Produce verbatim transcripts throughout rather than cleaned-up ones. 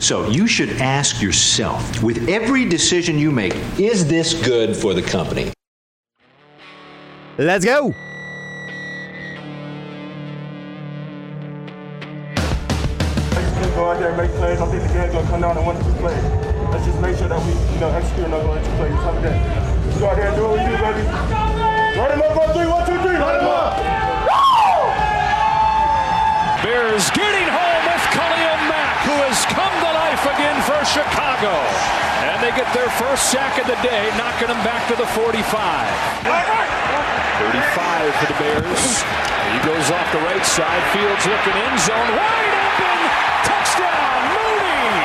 So you should ask yourself, with every decision you make, is this good for the company? Let's go. Go out there and make plays. I think the game's gonna come down to one or two plays. Let's just make sure that we, you know, execute on those one or two plays. Have a day. Let's go out there and do what we do, baby. Run him up on three, one, two, three. Run him up. Bears getting home with Khalil Mack, who has come to life again for Chicago. And they get their first sack of the day, knocking them back to the forty-five. thirty-five for the Bears. He goes off the right side. Fields looking end zone. Wide open. Touchdown, Mooney.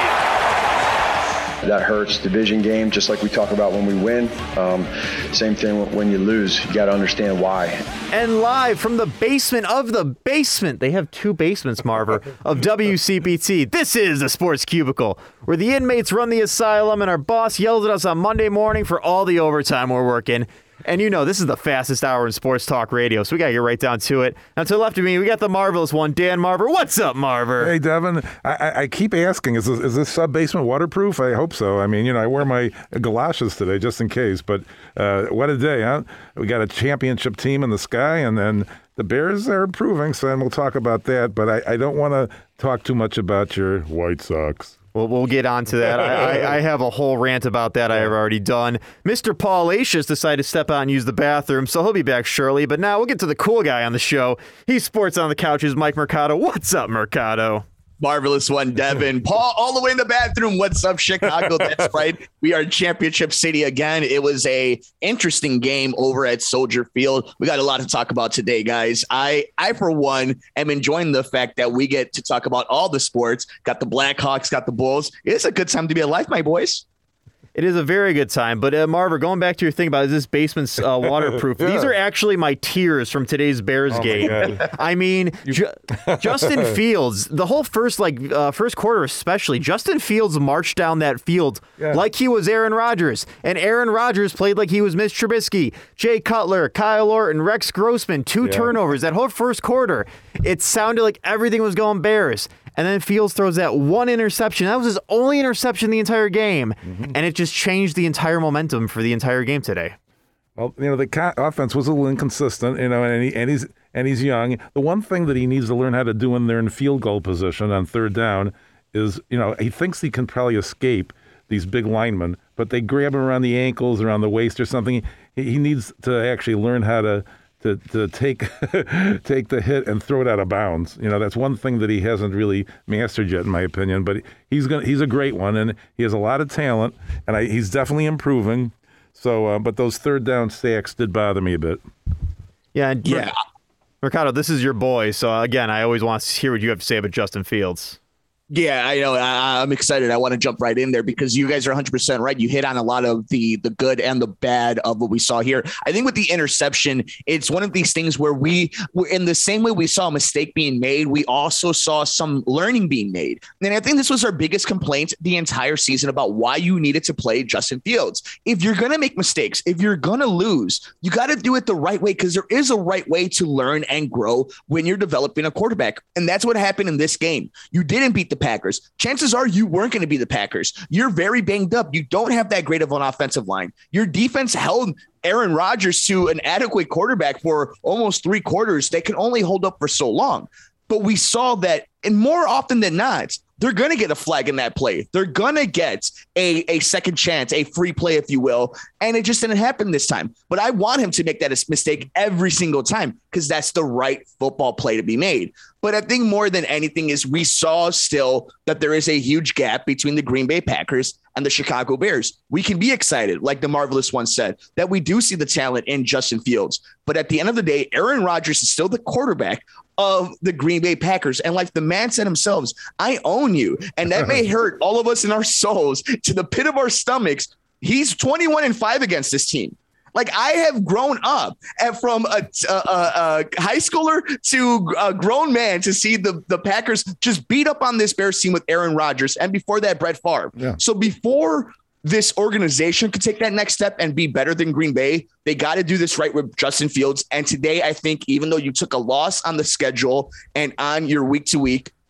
That hurts. Division game, just like we talk about when we win. Um, same thing when you lose. You got to understand why. And live from the basement of the basement, they have two basements, Marver, of W C B T. This is the Sports Cubicle, where the inmates run the asylum and our boss yells at us on Monday morning for all the overtime we're working. And you know, this is the fastest hour in sports talk radio, so we got to get right down to it. Now, to the left of me, we got the marvelous one, Dan Marver. What's up, Marver? Hey, Devin. I, I, I keep asking, is this, is this sub-basement waterproof? I hope so. I mean, you know, I wear my galoshes today just in case, but uh, what a day, huh? We got a championship team in the sky, and then the Bears are improving, so then we'll talk about that, but I, I don't want to talk too much about your White Sox. Well, we'll get on to that. I, I, I have a whole rant about that I have already done. Mister Paul Acius decided to step out and use the bathroom, so he'll be back shortly. But now we'll get to the cool guy on the show. He's sports on the couches, Mike Mercado. What's up, Mercado? Marvelous one, Devin. Paul, all the way in the bathroom. What's up, Chicago? That's right. We are Championship City again. It was a interesting game over at Soldier Field. We got a lot to talk about today, guys. I, I for one, am enjoying the fact that we get to talk about all the sports. Got the Blackhawks, got the Bulls. It's a good time to be alive, my boys. It is a very good time. But, uh, Marver, going back to your thing about is this basement's uh, waterproof, yeah. These are actually my tears from today's Bears oh game. I mean, Ju- Justin Fields, the whole first like uh, first quarter especially, Justin Fields marched down that field yeah. like he was Aaron Rodgers. And Aaron Rodgers played like he was Mitch Trubisky. Jay Cutler, Kyle Orton, Rex Grossman, two yeah. turnovers. That whole first quarter, it sounded like everything was going Bears. And then Fields throws that one interception. That was his only interception the entire game. Mm-hmm. And it just changed the entire momentum for the entire game today. Well, you know, the co- offense was a little inconsistent, you know, and, he, and he's and he's young. The one thing that he needs to learn how to do when they're in field goal position on third down is, you know, he thinks he can probably escape these big linemen, but they grab him around the ankles, around the waist or something. He, he needs to actually learn how to to to take take the hit and throw it out of bounds. You know, that's one thing that he hasn't really mastered yet, in my opinion. But he's gonna he's a great one, and he has a lot of talent, and I, he's definitely improving. So, uh, but those third down sacks did bother me a bit. Yeah, and yeah. Mercado, this is your boy. So again, I always want to hear what you have to say about Justin Fields. Yeah, I know. I, I'm excited. I want to jump right in there because you guys are one hundred percent right. You hit on a lot of the the good and the bad of what we saw here. I think with the interception, it's one of these things where we were in the same way we saw a mistake being made, we also saw some learning being made. And I think this was our biggest complaint the entire season about why you needed to play Justin Fields. If you're going to make mistakes, if you're going to lose, you got to do it the right way because there is a right way to learn and grow when you're developing a quarterback. And that's what happened in this game. You didn't beat the Packers. Chances are you weren't going to be the Packers. You're very banged up. You don't have that great of an offensive line. Your defense held Aaron Rodgers to an adequate quarterback for almost three quarters. They can only hold up for so long. But we saw that, and more often than not, they're going to get a flag in that play. They're going to get a, a second chance, a free play, if you will. And it just didn't happen this time. But I want him to make that a mistake every single time because that's the right football play to be made. But I think more than anything is we saw still that there is a huge gap between the Green Bay Packers and the Chicago Bears. We can be excited, like the Marvelous One said, that we do see the talent in Justin Fields. But at the end of the day, Aaron Rodgers is still the quarterback of the Green Bay Packers. And like the man said themselves, I own you. And that may hurt all of us in our souls to the pit of our stomachs. He's twenty-one and five against this team. Like I have grown up and from a, a, a, a high schooler to a grown man to see the, the Packers just beat up on this Bears team with Aaron Rodgers. And before that, Brett Favre. Yeah. So before this organization could take that next step and be better than Green Bay, they got to do this right with Justin Fields. And today, I think even though you took a loss on the schedule and on your week to week,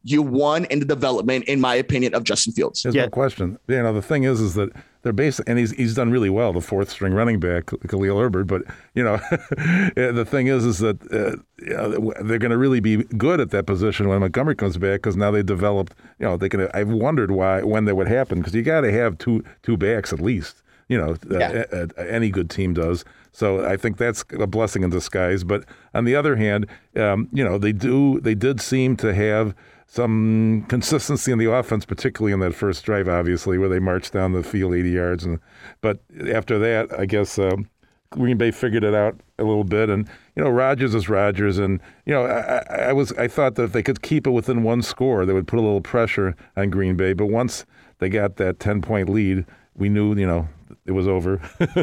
you won in the development, in my opinion, of Justin Fields. There's yeah. no question. You know, the thing is, is that they're basic, and he's he's done really well, the fourth string running back, Khalil Herbert. But you know, the thing is, is that uh, you know, they're going to really be good at that position when Montgomery comes back, because now they developed. You know, they can. I've wondered why when that would happen, because you got to have two two backs at least. You know, Yeah. uh, uh, any good team does. So I think that's a blessing in disguise. But on the other hand, um, you know, they do they did seem to have some consistency in the offense, particularly in that first drive, obviously, where they marched down the field eighty yards. And but after that, I guess um, Green Bay figured it out a little bit. And you know, Rodgers is Rodgers, and you know, I, I was I thought that if they could keep it within one score, they would put a little pressure on Green Bay. But once they got that ten point lead, we knew, you know, it was over.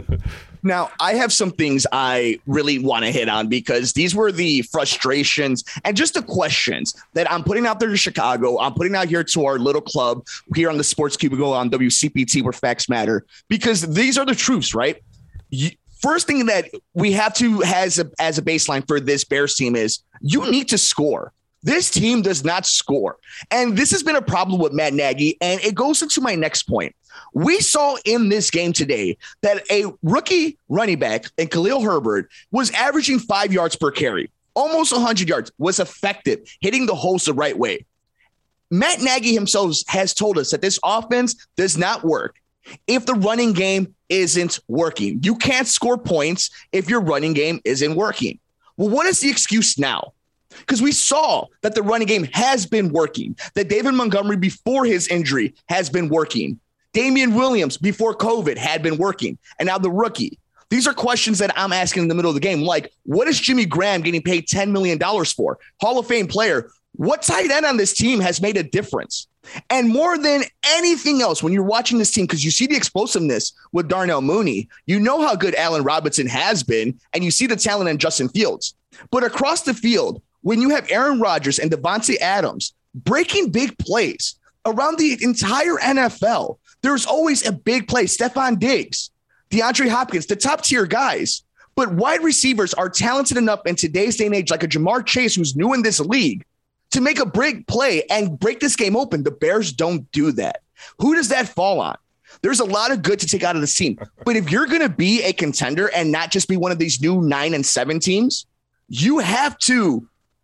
Now, I have some things I really want to hit on, because these were the frustrations and just the questions that I'm putting out there to Chicago. I'm putting out here to our little club here on the Sports Cubicle on W C P T, where facts matter, because these are the truths, right? You, first thing that we have to has a, as a baseline for this Bears team is you need to score. This team does not score. And this has been a problem with Matt Nagy. And it goes into my next point. We saw in this game today that a rookie running back in Khalil Herbert was averaging five yards per carry, almost one hundred yards, was effective, hitting the holes the right way. Matt Nagy himself has told us that this offense does not work if the running game isn't working. You can't score points if your running game isn't working. Well, what is the excuse now? Because we saw that the running game has been working, that David Montgomery before his injury has been working. Damian Williams before COVID had been working, and now the rookie. These are questions that I'm asking in the middle of the game. Like, what is Jimmy Graham getting paid ten million dollars for? Hall of Fame player. What tight end on this team has made a difference? And more than anything else, when you're watching this team, because you see the explosiveness with Darnell Mooney, you know how good Allen Robinson has been, and you see the talent in Justin Fields. But across the field, when you have Aaron Rodgers and Devontae Adams breaking big plays around the entire N F L, there's always a big play. Stephon Diggs, DeAndre Hopkins, the top tier guys. But wide receivers are talented enough in today's day and age, like a Jamar Chase, who's new in this league, to make a big play and break this game open. The Bears don't do that. Who does that fall on? There's a lot of good to take out of this team. But if you're going to be a contender and not just be one of these new nine and seven teams, you have to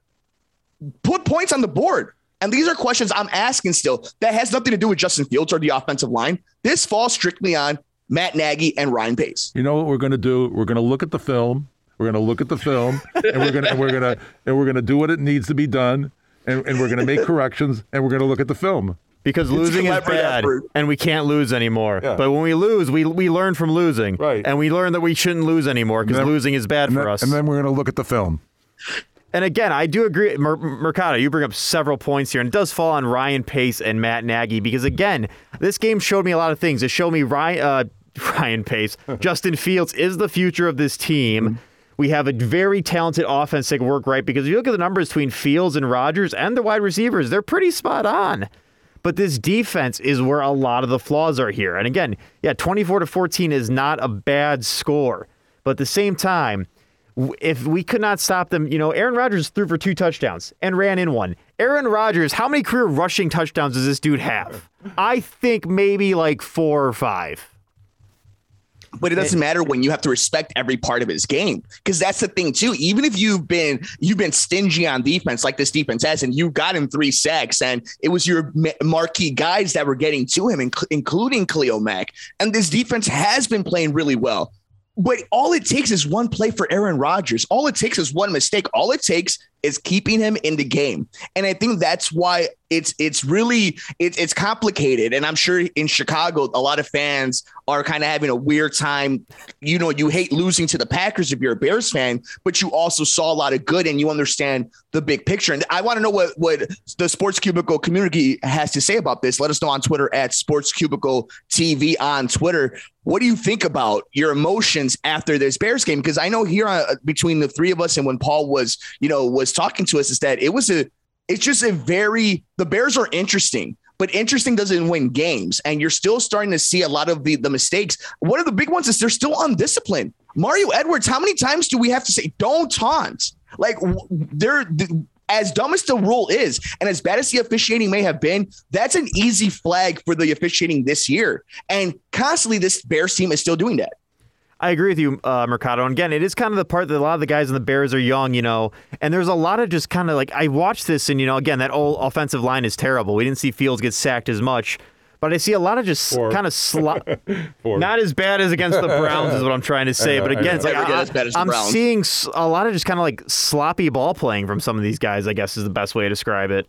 put points on the board. And these are questions I'm asking still that has nothing to do with Justin Fields or the offensive line. This falls strictly on Matt Nagy and Ryan Pace. You know what we're going to do? We're going to look at the film. We're going to look at the film, and we're going to and we're going to and we're going to do what it needs to be done, and, and we're going to make corrections, and we're going to look at the film. Because losing is bad, effort. And we can't lose anymore. Yeah. But when we lose, we we learn from losing, right? And we learn that we shouldn't lose anymore because losing is bad for then, us. And then we're going to look at the film. And again, I do agree, Mer- Mercado, you bring up several points here, and it does fall on Ryan Pace and Matt Nagy because, again, this game showed me a lot of things. It showed me Ryan, uh, Ryan Pace, Justin Fields is the future of this team. Mm-hmm. We have a very talented offense that can work right because if you look at the numbers between Fields and Rodgers and the wide receivers, they're pretty spot on. But this defense is where a lot of the flaws are here. And again, yeah, twenty-four to fourteen is not a bad score. But at the same time, if we could not stop them, you know, Aaron Rodgers threw for two touchdowns and ran in one. Aaron Rodgers, how many career rushing touchdowns does this dude have? I think maybe like four or five. But it doesn't matter when you have to respect every part of his game, because that's the thing too. Even if you've been you've been stingy on defense like this defense has, and you got him three sacks, and it was your marquee guys that were getting to him, including Khalil Mack, and this defense has been playing really well. But all it takes is one play for Aaron Rodgers. All it takes is one mistake. All it takes is keeping him in the game. And I think that's why it's it's really it, it's complicated. And I'm sure in Chicago, a lot of fans are kind of having a weird time. You know, you hate losing to the Packers if you're a Bears fan, but you also saw a lot of good and you understand the big picture. And I want to know what, what the Sports Cubicle community has to say about this. Let us know on Twitter at Sports Cubicle T V on Twitter. What do you think about your emotions after this Bears game? Because I know here uh, between the three of us and when Paul was, you know, was talking to us is that it was a, it's just a very, the Bears are interesting, but interesting doesn't win games. And you're still starting to see a lot of the, the mistakes. One of the big ones is they're still undisciplined. Mario Edwards, how many times do we have to say, don't taunt? Like they're, as dumb as the rule is, and as bad as the officiating may have been, that's an easy flag for the officiating this year. And constantly, this Bears team is still doing that. I agree with you, uh, Mercado. And again, it is kind of the part that a lot of the guys in the Bears are young, you know, and there's a lot of just kind of like, I watched this and, you know, again, that old offensive line is terrible. We didn't see Fields get sacked as much, but I see a lot of just Four. kind of sl- not as bad as against the Browns is what I'm trying to say. Know, but again, it's like I, as bad as I'm Browns. seeing a lot of just kind of like sloppy ball playing from some of these guys, I guess is the best way to describe it.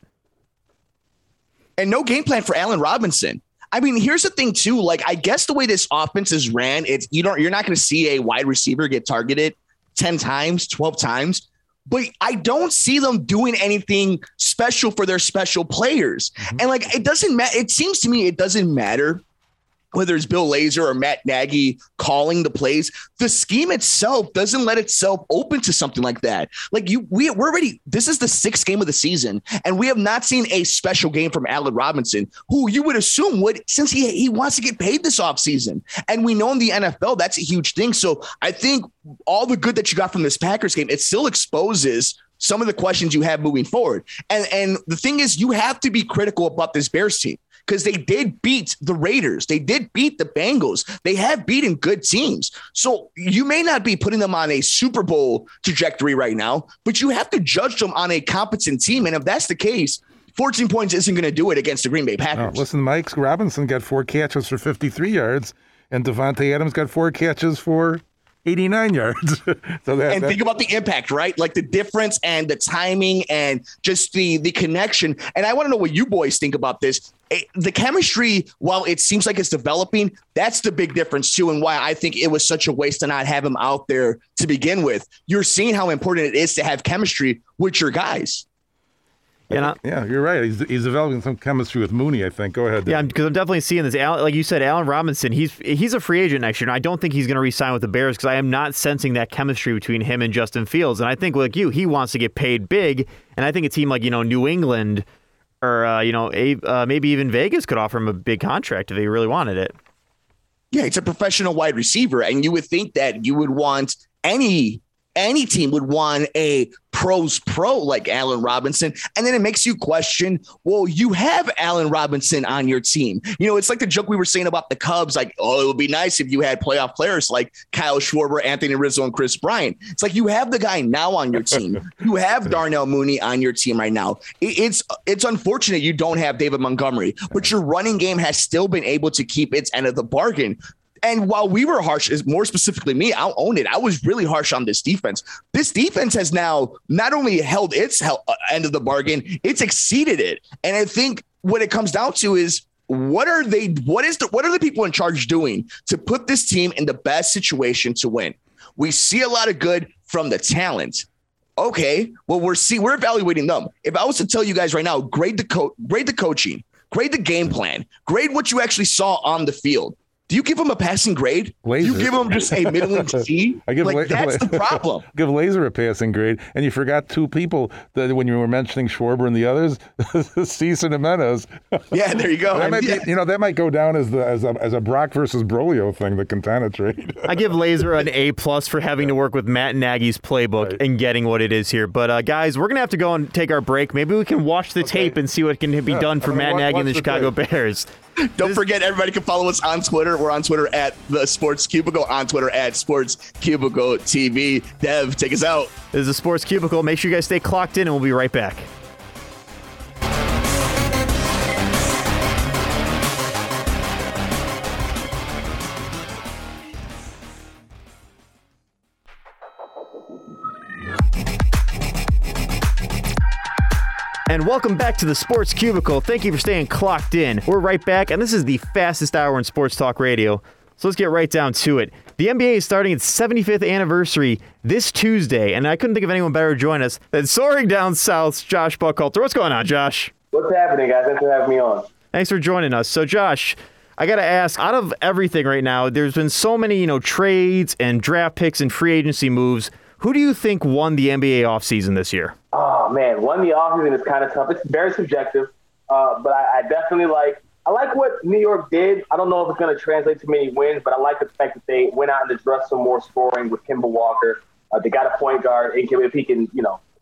And no game plan for Allen Robinson. I mean, here's the thing, too. Like, I guess the way this offense is ran, it's you don't you're not going to see a wide receiver get targeted ten times, twelve times. But I don't see them doing anything special for their special players. Mm-hmm. And like, it doesn't matter. It seems to me it doesn't matter whether it's Bill Lazor or Matt Nagy calling the plays. The scheme itself doesn't let itself open to something like that. Like you, we, we're already, this is the sixth game of the season, and we have not seen a special game from Allen Robinson, who you would assume would, since he, he wants to get paid this offseason. And we know in the N F L, that's a huge thing. So I think all the good that you got from this Packers game, it still exposes some of the questions you have moving forward. And, and the thing is, you have to be critical about this Bears team, because they did beat the Raiders. They did beat the Bengals. They have beaten good teams. So you may not be putting them on a Super Bowl trajectory right now, but you have to judge them on a competent team. And if that's the case, fourteen points isn't going to do it against the Green Bay Packers. No, listen, Mike Robinson got four catches for fifty-three yards, and Devontae Adams got four catches for eighty-nine yards. so that, and that, think about the impact, right? Like the difference and the timing and just the the connection. And I want to know what you boys think about this. The chemistry, while it seems like it's developing, that's the big difference too, and why I think it was such a waste to not have him out there to begin with. You're seeing how important it is to have chemistry with your guys. Yeah, yeah, you're right. He's he's developing some chemistry with Mooney, I think. Go ahead. Dave. Yeah, because I'm definitely seeing this. Like you said, Allen Robinson, he's he's a free agent next year, and I don't think he's going to re-sign with the Bears because I am not sensing that chemistry between him and Justin Fields. And I think, like you, he wants to get paid big, and I think a team like, you know, New England or, uh, you know, a, uh, maybe even Vegas could offer him a big contract if they really wanted it. Yeah, it's a professional wide receiver, and you would think that you would want any any team would want a pros pro like Allen Robinson. And then it makes you question, well, you have Allen Robinson on your team. You know, it's like the joke we were saying about the Cubs, like, oh, it would be nice if you had playoff players like Kyle Schwarber, Anthony Rizzo, and Chris Bryant. It's like you have the guy now on your team. You have Darnell Mooney on your team right now. It's it's unfortunate you don't have David Montgomery, but your running game has still been able to keep its end of the bargain. And while we were harsh, is more specifically me, I'll own it. I was really harsh on this defense. This defense has now not only held its end of the bargain, it's exceeded it. And I think what it comes down to is what are they, what is the, what are the people in charge doing to put this team in the best situation to win? We see a lot of good from the talent. Okay, well, we're see we're evaluating them. If I was to tell you guys right now, grade the co- grade the coaching, grade the game plan, grade what you actually saw on the field. Do you give him a passing grade? Lazor. Do you give him just a middling C? I give like, La- that's the problem. Give Lazor a passing grade. And you forgot two people that when you were mentioning Schwarber and the others, Cease and Jimenez. Yeah, there you go. that might yeah. be, you know, that might go down as the as a, as a Brock versus Brolio thing, the Quintana trade. I give Lazor an A plus for having to work with Matt Nagy's playbook right. and getting what it is here. But uh, guys, we're gonna have to go and take our break. Maybe we can watch the okay. tape and see what can be yeah. done for I mean, Matt watch, Nagy watch and the, the Chicago tape. Bears. Don't this, forget, everybody can follow us on Twitter. We're on Twitter at the Sports Cubicle, on Twitter at Sports Cubicle T V. Dev, take us out. This is the Sports Cubicle. Make sure you guys stay clocked in, and we'll be right back. And welcome back to the Sports Cubicle. Thank you for staying clocked in. We're right back, and this is the fastest hour in sports talk radio. So let's get right down to it. The N B A is starting its seventy-fifth anniversary this Tuesday, and I couldn't think of anyone better to join us than soaring down south's Josh Buckhalter. What's going on, Josh? What's happening, guys? Thanks for having me on. Thanks for joining us. So, Josh, I got to ask, out of everything right now, there's been so many, you know, trades and draft picks and free agency moves. Who do you think won the N B A offseason this year? Oh, man, one the offseason is kind of tough. It's very subjective, uh, but I, I definitely like I like what New York did. I don't know if it's going to translate to many wins, but I like the fact that they went out and addressed some more scoring with Kemba Walker. Uh, they got a point guard. If he can, you know,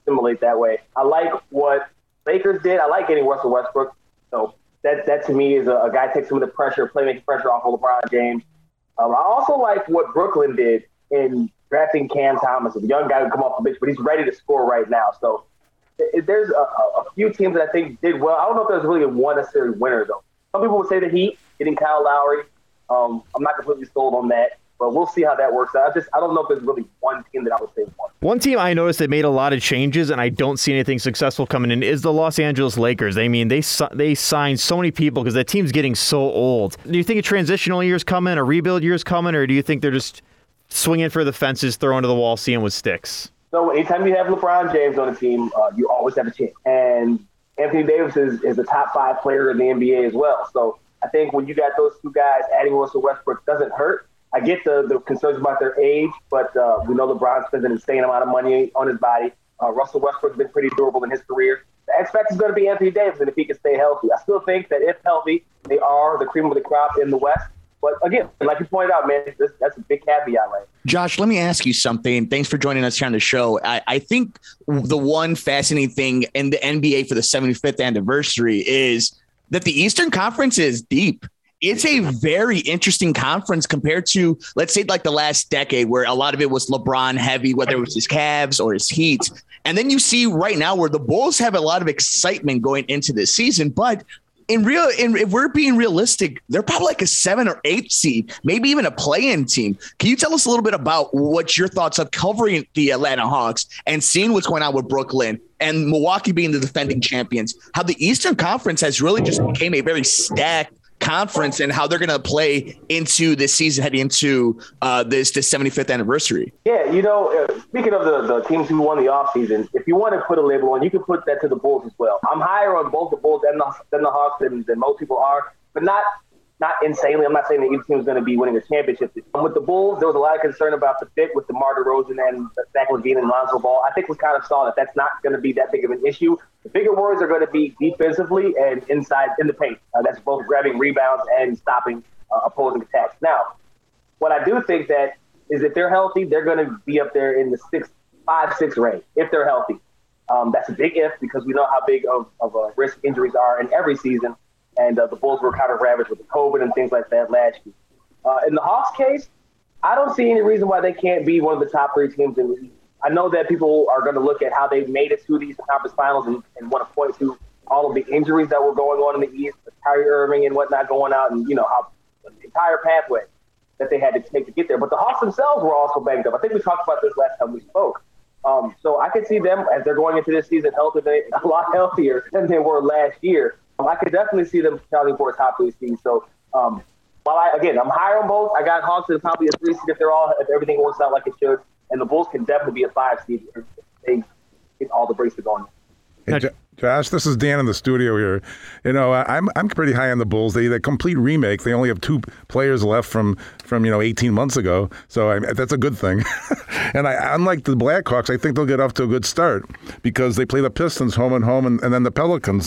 assimilate that way. I like what Lakers did. I like getting Russell Westbrook. So that that to me is a, a guy takes some of the pressure, playmaking pressure off of LeBron James. Um, I also like what Brooklyn did in drafting Cam Thomas, a young guy who come off the bench, but he's ready to score right now. So it, there's a, a few teams that I think did well. I don't know if there's really a one necessary winner, though. Some people would say the Heat, getting Kyle Lowry. Um, I'm not completely sold on that, but we'll see how that works out. I just I don't know if there's really one team that I would say won. One team I noticed that made a lot of changes, and I don't see anything successful coming in, is the Los Angeles Lakers. I mean, they they signed so many people because that team's getting so old. Do you think a transitional year's coming, a rebuild year's coming, or do you think they're just swinging for the fences, throwing to the wall, seeing what sticks? So anytime you have LeBron James on the team, uh, you always have a chance. And Anthony Davis is, is a top five player in the N B A as well. So I think when you got those two guys, adding Russell Westbrook doesn't hurt. I get the, the concerns about their age, but uh, we know LeBron spends an insane amount of money on his body. Uh, Russell Westbrook's been pretty durable in his career. The X factor is going to be Anthony Davis, and if he can stay healthy. I still think that if healthy, they are the cream of the crop in the West. But again, like you pointed out, man, this, that's a big caveat, right? Josh, let me ask you something. Thanks for joining us here on the show. I, I think the one fascinating thing in the N B A for the seventy-fifth anniversary is that the Eastern Conference is deep. It's a very interesting conference compared to, let's say, like the last decade where a lot of it was LeBron heavy, whether it was his Cavs or his Heat. And then you see right now where the Bulls have a lot of excitement going into this season, but In real, in, if we're being realistic, they're probably like a seven or eight seed, maybe even a play-in team. Can you tell us a little bit about what your thoughts of covering the Atlanta Hawks and seeing what's going on with Brooklyn and Milwaukee being the defending champions, how the Eastern Conference has really just became a very stacked conference and how they're going to play into this season heading into uh, this, this seventy-fifth anniversary? Yeah, you know, uh, speaking of the, the teams who won the offseason, if you want to put a label on, you can put that to the Bulls as well. I'm higher on both the Bulls and the, than the Hawks than, than most people are, but not not insanely. I'm not saying that either team is going to be winning a championship. With the Bulls, there was a lot of concern about the fit with DeMar DeRozan and Zach LaVine and Lonzo Ball. I think we kind of saw that that's not going to be that big of an issue. The bigger worries are going to be defensively and inside in the paint. Uh, that's both grabbing rebounds and stopping uh, opposing attacks. Now, what I do think that is if they're healthy, they're going to be up there in the six, five, six range if they're healthy. Um, that's a big if because we know how big of, of a risk injuries are in every season. And uh, the Bulls were kind of ravaged with the COVID and things like that last year. Uh, in the Hawks case, I don't see any reason why they can't be one of the top three teams in the East. I know that people are going to look at how they made it to the Eastern Conference Finals and, and want to point to all of the injuries that were going on in the East, Kyrie Irving and whatnot going out, and you know how the entire pathway that they had to take to get there. But the Hawks themselves were also banged up. I think we talked about this last time we spoke. Um, so I could see them as they're going into this season healthy, a lot healthier than they were last year. Um, I could definitely see them counting for a top three seed. So um, while I again I'm higher on both, I got Hawks as probably a three seed if they're all if everything works out like it should. And the Bulls can definitely be a five seed if they get all the breaks going. Hey, J- Josh, this is Dan in the studio here. You know, I'm I'm pretty high on the Bulls. They the complete remake. They only have two players left from from you know eighteen months ago, so I, that's a good thing. And I, unlike the Blackhawks, I think they'll get off to a good start because they play the Pistons home and home, and, and then the Pelicans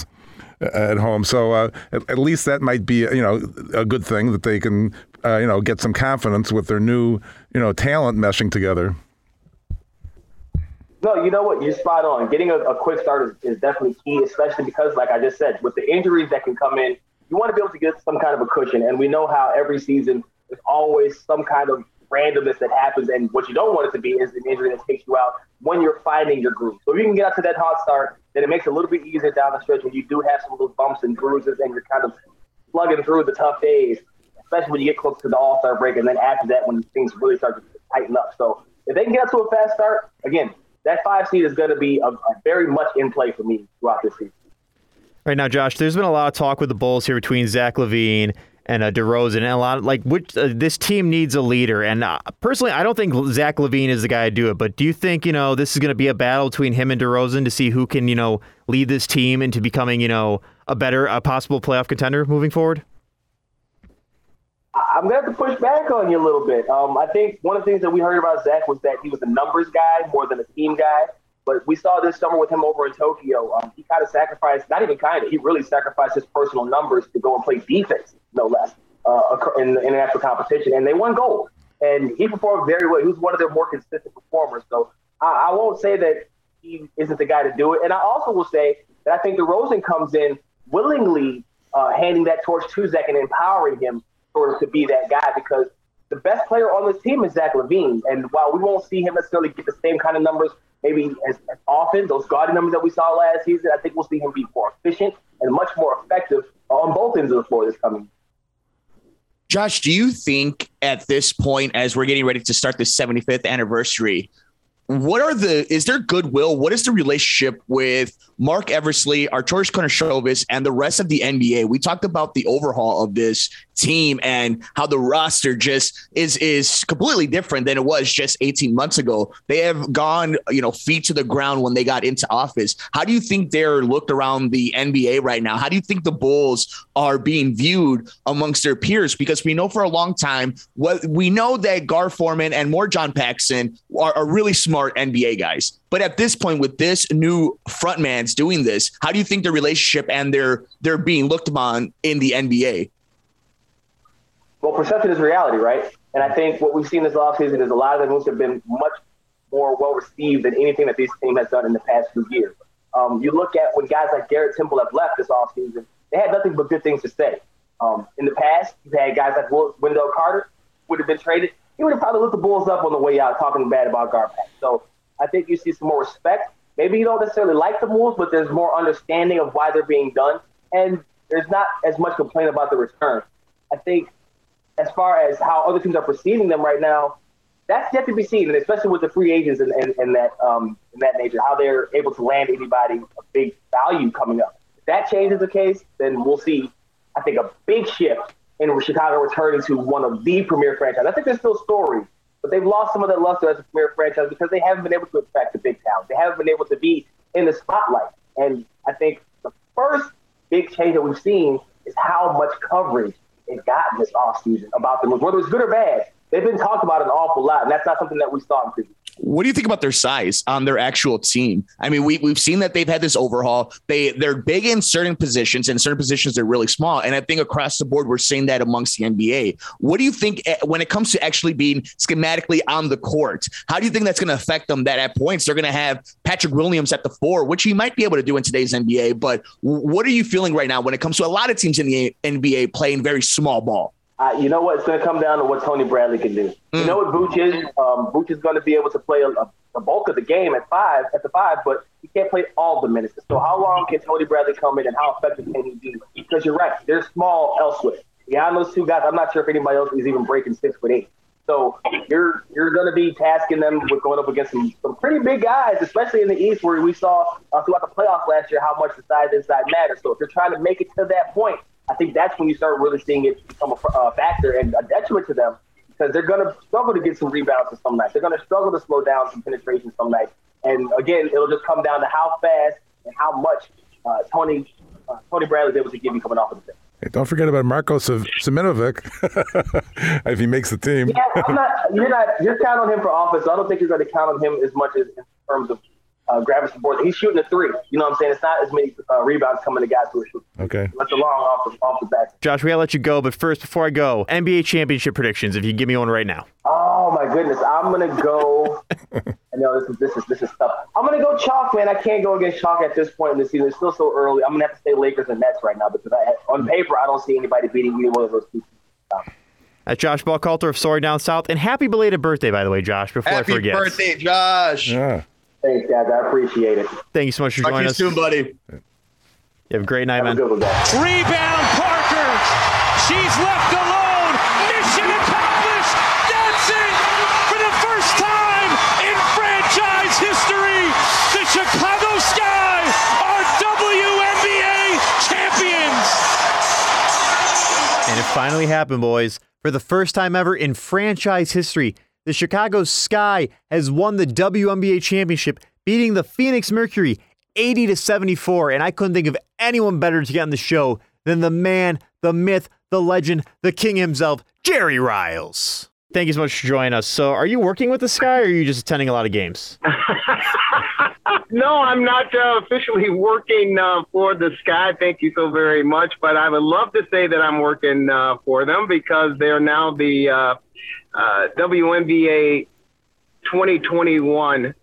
at home. So uh, at, at least that might be you know a good thing that they can uh, you know get some confidence with their new you know talent meshing together. No, you know what? You're spot on. Getting a, a quick start is, is definitely key, especially because, like I just said, with the injuries that can come in, you want to be able to get some kind of a cushion. And we know how every season there's always some kind of randomness that happens. And what you don't want it to be is an injury that takes you out when you're finding your groove. So if you can get out to that hot start, then it makes it a little bit easier down the stretch when you do have some of those bumps and bruises and you're kind of slugging through the tough days, especially when you get close to the All-Star break. And then after that, when things really start to tighten up. So if they can get out to a fast start, again, that five seed is going to be a, a very much in play for me throughout this season. Right now, Josh, there's been a lot of talk with the Bulls here between Zach LaVine and uh, DeRozan, and a lot of, like which uh, this team needs a leader. And uh, personally, I don't think Zach LaVine is the guy to do it. But do you think you know this is going to be a battle between him and DeRozan to see who can you know lead this team into becoming you know a better, a possible playoff contender moving forward? I'm going to have to push back on you a little bit. Um, I think one of the things that we heard about Zach was that he was a numbers guy more than a team guy. But we saw this summer with him over in Tokyo. Um, he kind of sacrificed, not even kind of, he really sacrificed his personal numbers to go and play defense, no less, uh, in the international competition. And they won gold. And he performed very well. He was one of their more consistent performers. So I, I won't say that he isn't the guy to do it. And I also will say that I think DeRozan comes in willingly uh, handing that torch to Zach and empowering him sort of to be that guy, because the best player on this team is Zach LaVine. And while we won't see him necessarily get the same kind of numbers maybe as, as often, those gaudy numbers that we saw last season, I think we'll see him be more efficient and much more effective on both ends of the floor this coming year. Josh, do you think at this point, as we're getting ready to start the seventy-fifth anniversary, what are the, is there goodwill? What is the relationship with Mark Eversley, Arturas Karnisovas, and the rest of the N B A? We talked about the overhaul of this team and how the roster just is is completely different than it was just eighteen months ago. They have gone, you know, feet to the ground when they got into office. How do you think they're looked around the N B A right now? How do you think the Bulls are being viewed amongst their peers? Because we know for a long time, what we know that Gar Forman and more John Paxson are, are really smart N B A guys. But at this point, with this new frontman's doing this, how do you think the relationship and they're they're being looked upon in the N B A? Well, perception is reality, right? And I think what we've seen this offseason is a lot of the moves have been much more well received than anything that this team has done in the past few years. Um, you look at when guys like Garrett Temple have left this offseason, they had nothing but good things to say. Um, in the past, you've had guys like Wendell Carter would have been traded. He would have probably looked the Bulls up on the way out talking bad about Garpax. So I think you see some more respect. Maybe you don't necessarily like the moves, but there's more understanding of why they're being done. And there's not as much complaint about the return. I think as far as how other teams are perceiving them right now, that's yet to be seen, and especially with the free agents and, and, and that um, in that nature, how they're able to land anybody a big value coming up. If that changes the case, then we'll see, I think, a big shift in Chicago returning to one of the premier franchises. I think there's still stories, but they've lost some of their luster as a premier franchise because they haven't been able to attract the big talent. They haven't been able to be in the spotlight. And I think the first big change that we've seen is how much coverage it got this offseason about them, whether it's good or bad. They've been talked about an awful lot, and that's not something that we saw in previous. What do you think about their size on their actual team? I mean, we, we've seen that they've had this overhaul. They, they're big in certain positions, and in certain positions they're really small. And I think across the board, we're seeing that amongst the N B A. What do you think when it comes to actually being schematically on the court? How do you think that's going to affect them that at points they're going to have Patrick Williams at the four, which he might be able to do in today's N B A? But what are you feeling right now when it comes to a lot of teams in the N B A playing very small ball? Uh, you know what? It's going to come down to what Tony Bradley can do. Mm. You know what Vooch is? Um, Vooch is going to be able to play a, a bulk of the game at five, at the five, but he can't play all the minutes. So how long can Tony Bradley come in, and how effective can he be? Because you're right, they're small elsewhere. Beyond those two guys, I'm not sure if anybody else is even breaking six foot eight. So you're you're going to be tasking them with going up against some, some pretty big guys, especially in the East, where we saw uh, throughout the playoffs last year how much the size inside matters. So if you're trying to make it to that point, I think that's when you start really seeing it become a uh, factor and a detriment to them, because they're going to struggle to get some rebounds some nights. They're going to struggle to slow down some penetration some nights. And, again, it'll just come down to how fast and how much uh, Tony uh, Tony Bradley is able to give you coming off of the bench. Hey, don't forget about Marko Seminovic if he makes the team. Yeah, I'm not, you're not you're counting on him for offense, so I don't think you're going to count on him as much as in terms of Uh, grabbing some boards. He's shooting a three. You know what I'm saying? It's not as many uh, rebounds coming to guys who are shooting. Okay. That's a long off the, off the back. Josh, we gotta let you go, but first, before I go, N B A championship predictions, if you can give me one right now. Oh my goodness. I'm gonna go I know this is this is this is tough. I'm gonna go chalk, man. I can't go against chalk at this point in the season. It's still so early. I'm gonna have to say Lakers and Nets right now because I, on paper I don't see anybody beating either one of those two teams. That's Josh Buchalter of Sorry Down South. And happy belated birthday, by the way, Josh, before happy I forget. Happy birthday, Josh. Yeah. Thanks, guys. I appreciate it. Thank you so much for Talk joining to you us. soon, buddy. You have a great night, Have man. a good one, guys. Rebound, Parker. She's left alone. Mission accomplished. Dancing for the first time in franchise history. The Chicago Sky are W N B A champions. And it finally happened, boys. For the first time ever in franchise history, the Chicago Sky has won the W N B A championship, beating the Phoenix Mercury eighty to seventy-four. And I couldn't think of anyone better to get on the show than the man, the myth, the legend, the king himself, Jerry Riles. Thank you so much for joining us. So are you working with the Sky, or are you just attending a lot of games? No, I'm not uh, officially working uh, for the Sky. Thank you so very much. But I would love to say that I'm working uh, for them because they're now the uh, uh, W N B A twenty twenty-one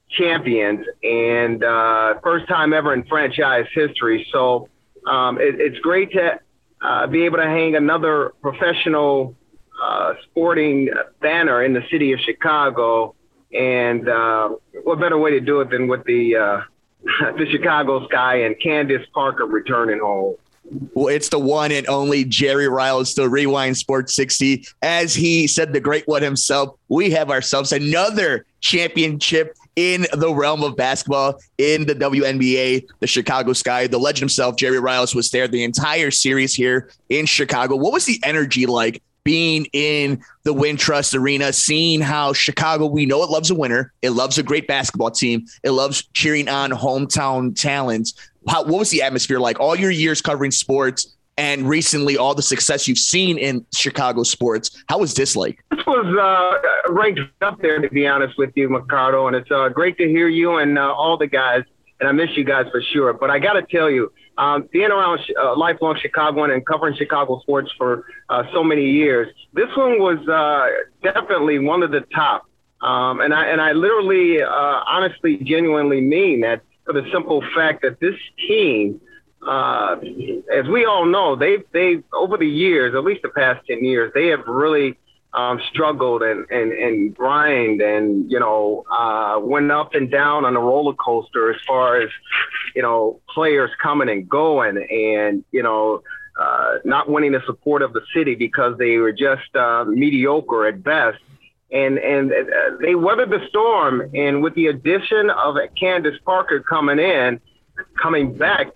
champions and uh, first time ever in franchise history. So um, it, it's great to uh, be able to hang another professional uh, sporting banner in the city of Chicago. And uh, what better way to do it than with the uh, the Chicago Sky and Candace Parker returning home. Well, it's the one and only Jerry Riles, the Rewind Sports sixty. As he said, the great one himself, we have ourselves another championship in the realm of basketball in the W N B A, the Chicago Sky. The legend himself, Jerry Riles, was there the entire series here in Chicago. What was the energy like being in the Wintrust Arena, seeing how Chicago, we know it loves a winner. It loves a great basketball team. It loves cheering on hometown talents. How, what was the atmosphere like all your years covering sports and recently all the success you've seen in Chicago sports? How was this like? This was uh, ranked up there, to be honest with you, Ricardo, and it's uh, great to hear you and uh, all the guys, and I miss you guys for sure. But I got to tell you, um, being around uh, lifelong Chicagoan and covering Chicago sports for uh, so many years, this one was uh, definitely one of the top. Um, and I and I literally, uh, honestly, genuinely mean that, for the simple fact that this team, uh, as we all know, they've, they've over the years, at least the past ten years, they have really um, struggled and, and, and grind and, you know, uh, went up and down on a roller coaster as far as, you know, players coming and going and, you know, uh, not winning the support of the city because they were just uh, mediocre at best. And and uh, they weathered the storm. And with the addition of Candace Parker coming in, coming back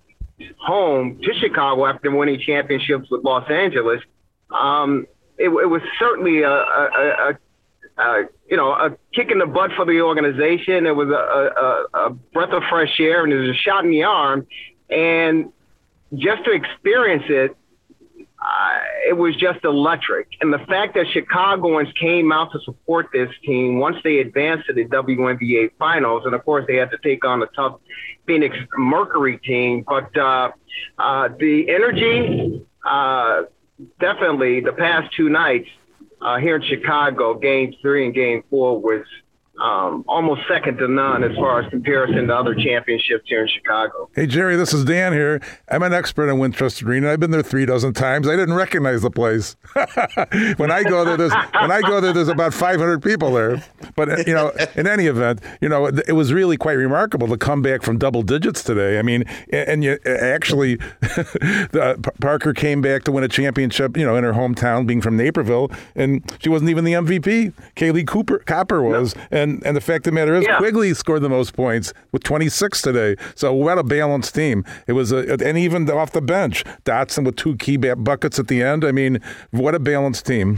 home to Chicago after winning championships with Los Angeles, um, it, it was certainly a, a, a, a you know a kick in the butt for the organization. It was a, a, a breath of fresh air, and it was a shot in the arm. And just to experience it, Uh, it was just electric. And the fact that Chicagoans came out to support this team once they advanced to the W N B A finals, and of course they had to take on the tough Phoenix Mercury team, but uh, uh, the energy, uh, definitely the past two nights uh, here in Chicago, game three and game four was Um, almost second to none as far as comparison to other championships here in Chicago. Hey, Jerry, this is Dan here. I'm an expert in Wintrust Arena. I've been there three dozen times. I didn't recognize the place. when I go there, there's when I go there, there's about five hundred people there. But, you know, in any event, you know, it was really quite remarkable to come back from double digits today. I mean, and you actually, the, Parker came back to win a championship, you know, in her hometown, being from Naperville, and she wasn't even the M V P. Kaylee Cooper, Copper was. No. And and the fact of the matter is, yeah. Quigley scored the most points with twenty-six today. So what a balanced team. It was, a, and even off the bench, Dotson with two key buckets at the end. I mean, what a balanced team.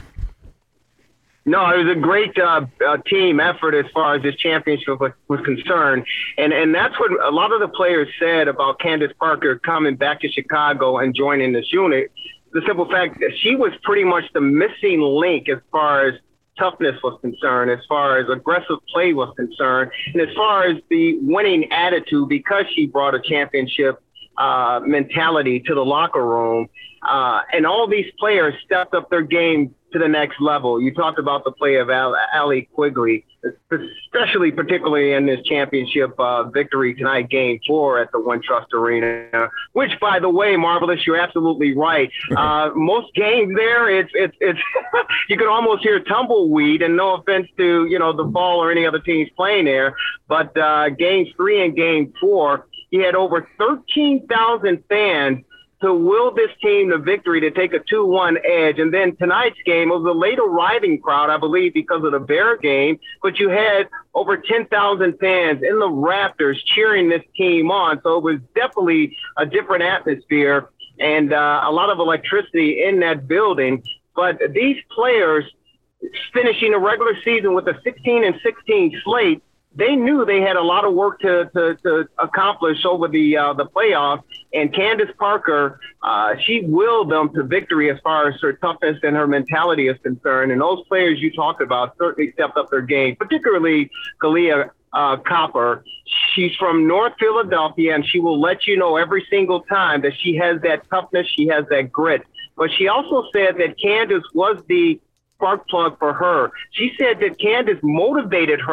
No, it was a great uh, uh, team effort as far as this championship was, was concerned. And and that's what a lot of the players said about Candace Parker coming back to Chicago and joining this unit. The simple fact that she was pretty much the missing link as far as toughness was concerned, as far as aggressive play was concerned, and as far as the winning attitude, because she brought a championship uh, mentality to the locker room. Uh, and all these players stepped up their game to the next level. You talked about the play of Allie Quigley, especially particularly in this championship uh, victory tonight, game four at the Wintrust Arena, which, by the way, Marvelous, you're absolutely right. Uh, most games there, it's, it's, it's you can almost hear tumbleweed, and no offense to, you know, the Ball or any other teams playing there, but uh, games three and game four, you had over thirteen thousand fans to will this team to victory to take a two one edge. And then tonight's game, it was a late arriving crowd, I believe, because of the Bear game, but you had over ten thousand fans in the Raptors cheering this team on. So it was definitely a different atmosphere and uh, a lot of electricity in that building. But these players finishing a regular season with a sixteen and sixteen slate, they knew they had a lot of work to, to, to accomplish over the uh, the playoffs. And Candace Parker, uh, she willed them to victory as far as her toughness and her mentality is concerned. And those players you talked about certainly stepped up their game, particularly Kalia uh, Copper. She's from North Philadelphia, and she will let you know every single time that she has that toughness, she has that grit. But she also said that Candace was the spark plug for her. She said that Candace motivated her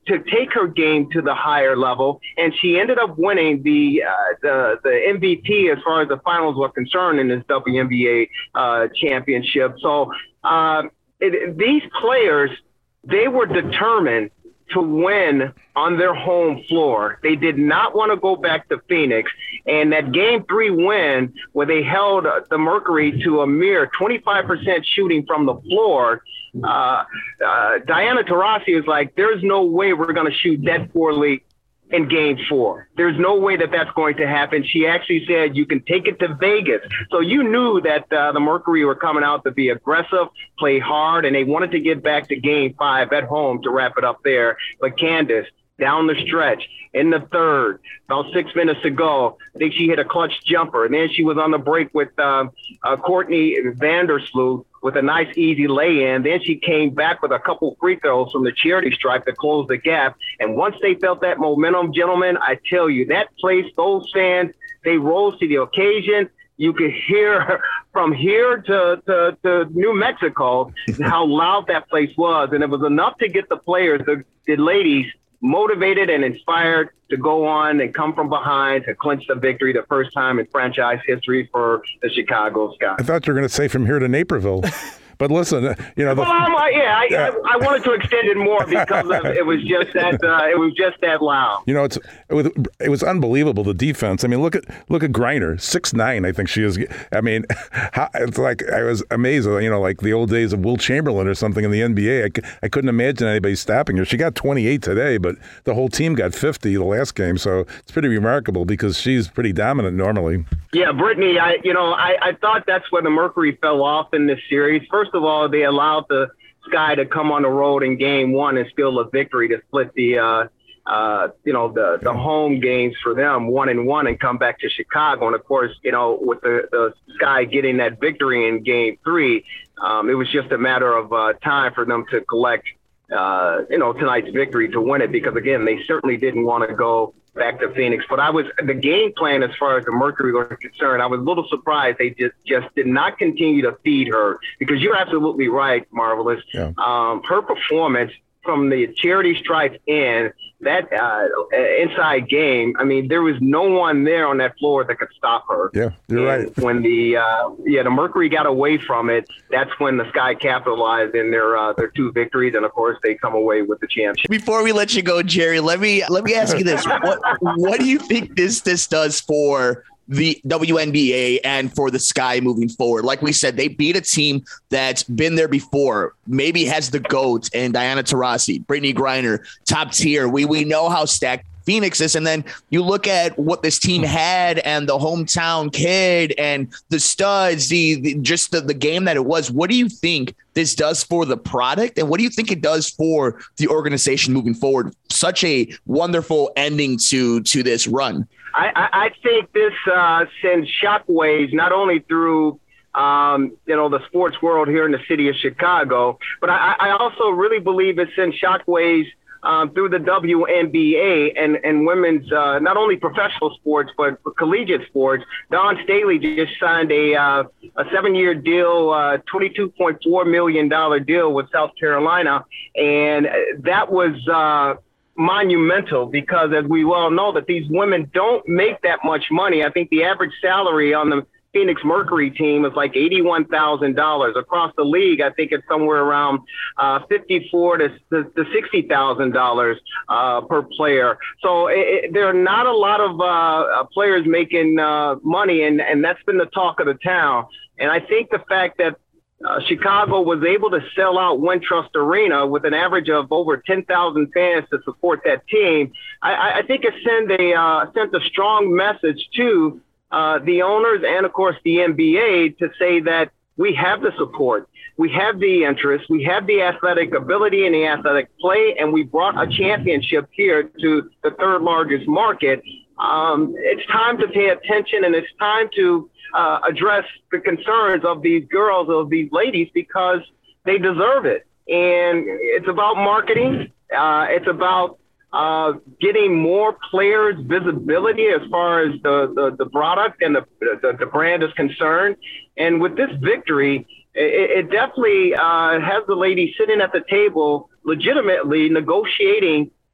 to take her game to the higher level, and she ended up winning the uh, the the M V P as far as the finals were concerned in this W N B A uh, championship. So uh, it, these players, they were determined to win on their home floor. They did not want to go back to Phoenix. And that game three win, where they held the Mercury to a mere twenty-five percent shooting from the floor, uh, uh, Diana Taurasi is like, there's no way we're going to shoot that poorly in game four. There's no way that that's going to happen. She actually said, you can take it to Vegas. So you knew that uh, the Mercury were coming out to be aggressive, play hard, and they wanted to get back to game five at home to wrap it up there. But Candace, down the stretch, in the third, about six minutes to go, I think she hit a clutch jumper. And then she was on the break with uh, uh, Courtney Vandersloot with a nice, easy lay-in. Then she came back with a couple free throws from the charity stripe to close the gap. And once they felt that momentum, gentlemen, I tell you, that place, those fans, they rose to the occasion. You could hear from here to, to, to New Mexico how loud that place was. And it was enough to get the players, the, the ladies, motivated and inspired to go on and come from behind to clinch the victory, the first time in franchise history for the Chicago Sky. I thought you were going to say from here to Naperville. But listen, you know, the, well, um, uh, yeah, I, yeah. I, I wanted to extend it more because of, it was just that uh, it was just that loud. You know, it's it was, it was unbelievable, the defense. I mean, look at look at Griner, six nine, I think she is. I mean, how, it's like I was amazed. You know, like the old days of Will Chamberlain or something in the N B A. I, I couldn't imagine anybody stopping her. She got twenty-eight today, but the whole team got fifty the last game. So it's pretty remarkable because she's pretty dominant normally. Yeah, Brittany, I you know I, I thought that's where the Mercury fell off in this series. First of all, they allowed the Sky to come on the road in game one and steal a victory to split the uh, uh, you know the the home games for them one and one and come back to Chicago. And of course, you know with the, the Sky getting that victory in game three, um, it was just a matter of uh, time for them to collect uh, you know tonight's victory to win it, because again they certainly didn't want to go back to Phoenix. But I was the game plan as far as the Mercury were concerned, I was a little surprised they just, just did not continue to feed her, because you're absolutely right, Marvelous. Yeah. Um, her performance from the charity stripe in that uh, inside game, I mean, there was no one there on that floor that could stop her. Yeah, you're and right. When the uh, yeah the Mercury got away from it, that's when the Sky capitalized in their uh, their two victories, and of course they come away with the championship. Before we let you go, Jerry, let me let me ask you this: what what do you think this this does for the W N B A and for the Sky moving forward? Like we said, they beat a team that's been there before, maybe has the GOAT and Diana Taurasi, Brittany Griner, top tier. We we know how stacked Phoenix is. And then you look at what this team had and the hometown kid and the studs, the, the just the, the game that it was. What do you think this does for the product? And what do you think it does for the organization moving forward? Such a wonderful ending to to this run. I, I think this uh, sends shockwaves not only through, um, you know, the sports world here in the city of Chicago, but I, I also really believe it sends shockwaves um, through the W N B A and, and women's, uh, not only professional sports, but collegiate sports. Dawn Staley just signed a, uh, a seven-year deal, uh, twenty-two point four million dollars deal with South Carolina, and that was uh, – monumental, because as we well know that these women don't make that much money. I think the average salary on the Phoenix Mercury team is like eighty-one thousand dollars. Across the league, I think it's somewhere around uh, fifty-four to, to, to sixty thousand dollars uh, per player. So it, it, there are not a lot of uh, players making uh, money, and, and that's been the talk of the town. And I think the fact that Uh, Chicago was able to sell out Wintrust Arena with an average of over ten thousand fans to support that team. I, I think it sent a uh, sent a strong message to uh, the owners and, of course, the N B A to say that we have the support, we have the interest, we have the athletic ability and the athletic play, and we brought a championship here to the third largest market. Um, it's time to pay attention, and it's time to Uh, address the concerns of these girls, of these ladies, because they deserve it. And it's about marketing. Uh, it's about uh, getting more players visibility as far as the, the, the product and the, the, the brand is concerned. And with this victory, it, it definitely uh, has the ladies sitting at the table legitimately negotiating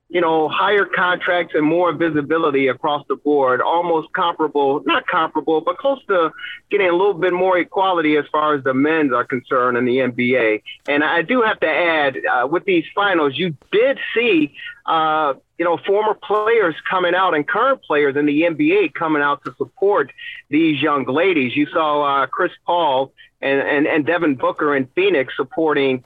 you know, higher contracts and more visibility across the board, almost comparable, not comparable, but close to getting a little bit more equality as far as the men's are concerned in the N B A. And I do have to add, uh, with these finals, you did see, uh, you know, former players coming out and current players in the N B A coming out to support these young ladies. You saw uh, Chris Paul and, and, and Devin Booker in Phoenix supporting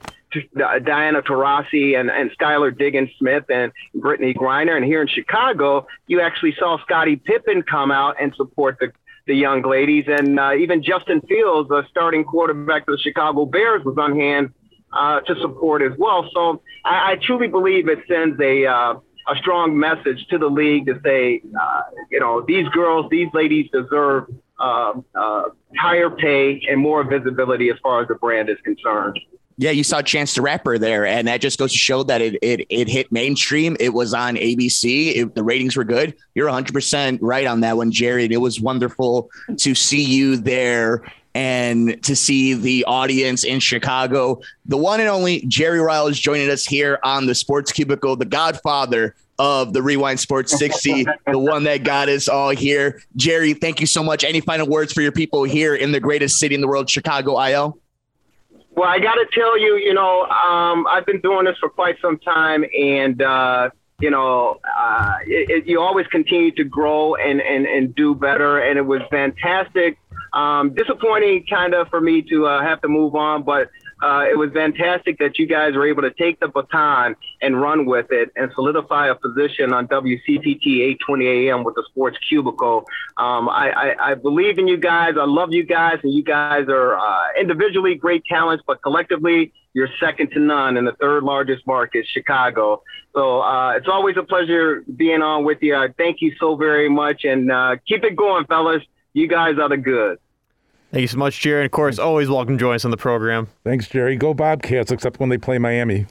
Diana Taurasi and, and Skylar Diggins-Smith and Brittany Griner. And here in Chicago, you actually saw Scottie Pippen come out and support the, the young ladies. And uh, even Justin Fields, the starting quarterback of the Chicago Bears, was on hand uh, to support as well. So I, I truly believe it sends a uh, a strong message to the league to say, uh, you know, these girls, these ladies deserve uh, uh, higher pay and more visibility as far as the brand is concerned. Yeah, you saw Chance the Rapper there, and that just goes to show that it it, it hit mainstream. It was on A B C. It, the ratings were good. You're one hundred percent right on that one, Jared. It was wonderful to see you there and to see the audience in Chicago. The one and only Jerry Ryle is joining us here on the Sports Cubicle, the godfather of the Rewind Sports sixty, the one that got us all here. Jerry, thank you so much. Any final words for your people here in the greatest city in the world, Chicago, I L? Well, I got to tell you, you know, um, I've been doing this for quite some time, and, uh, you know, uh, it, it, you always continue to grow and, and, and do better, and it was fantastic. Um, disappointing kind of for me to uh, have to move on, but uh, it was fantastic that you guys were able to take the baton and run with it and solidify a position on W C P T eight twenty A M with the Sports Cubicle. Um, I, I, I believe in you guys. I love you guys, and you guys are uh, individually great talents, but collectively you're second to none in the third largest market, Chicago. So uh, it's always a pleasure being on with you. Uh, thank you so very much, and uh, keep it going, fellas. You guys are the good. Thank you so much, Jerry. And, of course, always welcome to join us on the program. Thanks, Jerry. Go Bobcats, except when they play Miami.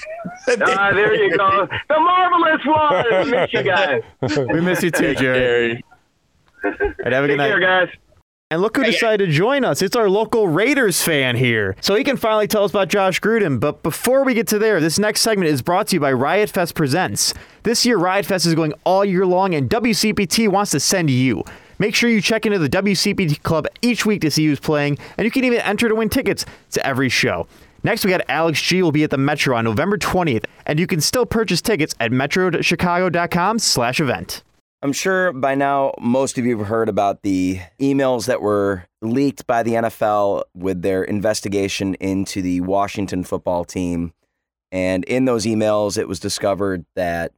uh, there you go. The marvelous one. We miss you guys. We miss you too, Jerry. All right, have a good night. Take care, guys. And look who decided to join us. It's our local Raiders fan here. So he can finally tell us about Josh Gruden. But before we get to there, this next segment is brought to you by Riot Fest Presents. This year, Riot Fest is going all year long, and W C P T wants to send you. Make sure you check into the W C P T Club each week to see who's playing, and you can even enter to win tickets to every show. Next, we got Alex G will be at the Metro on November twentieth, and you can still purchase tickets at metro chicago.com slash event. I'm sure by now most of you have heard about the emails that were leaked by the N F L with their investigation into the Washington football team. And in those emails, it was discovered that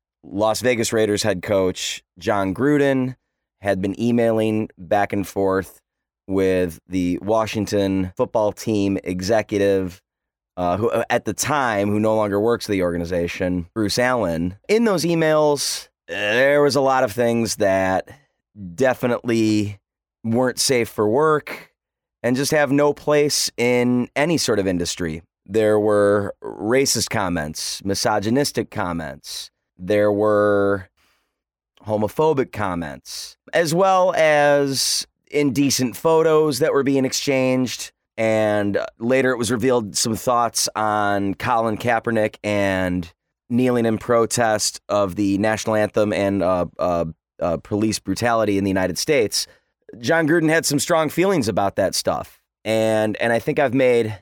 Las Vegas Raiders head coach John Gruden had been emailing back and forth with the Washington football team executive, uh, who at the time, who no longer works for the organization, Bruce Allen. In those emails, there was a lot of things that definitely weren't safe for work and just have no place in any sort of industry. There were racist comments, misogynistic comments. There were homophobic comments, as well as indecent photos that were being exchanged. And later it was revealed some thoughts on Colin Kaepernick and kneeling in protest of the national anthem and uh, uh, uh, police brutality in the United States. John Gruden had some strong feelings about that stuff. And and I think I've made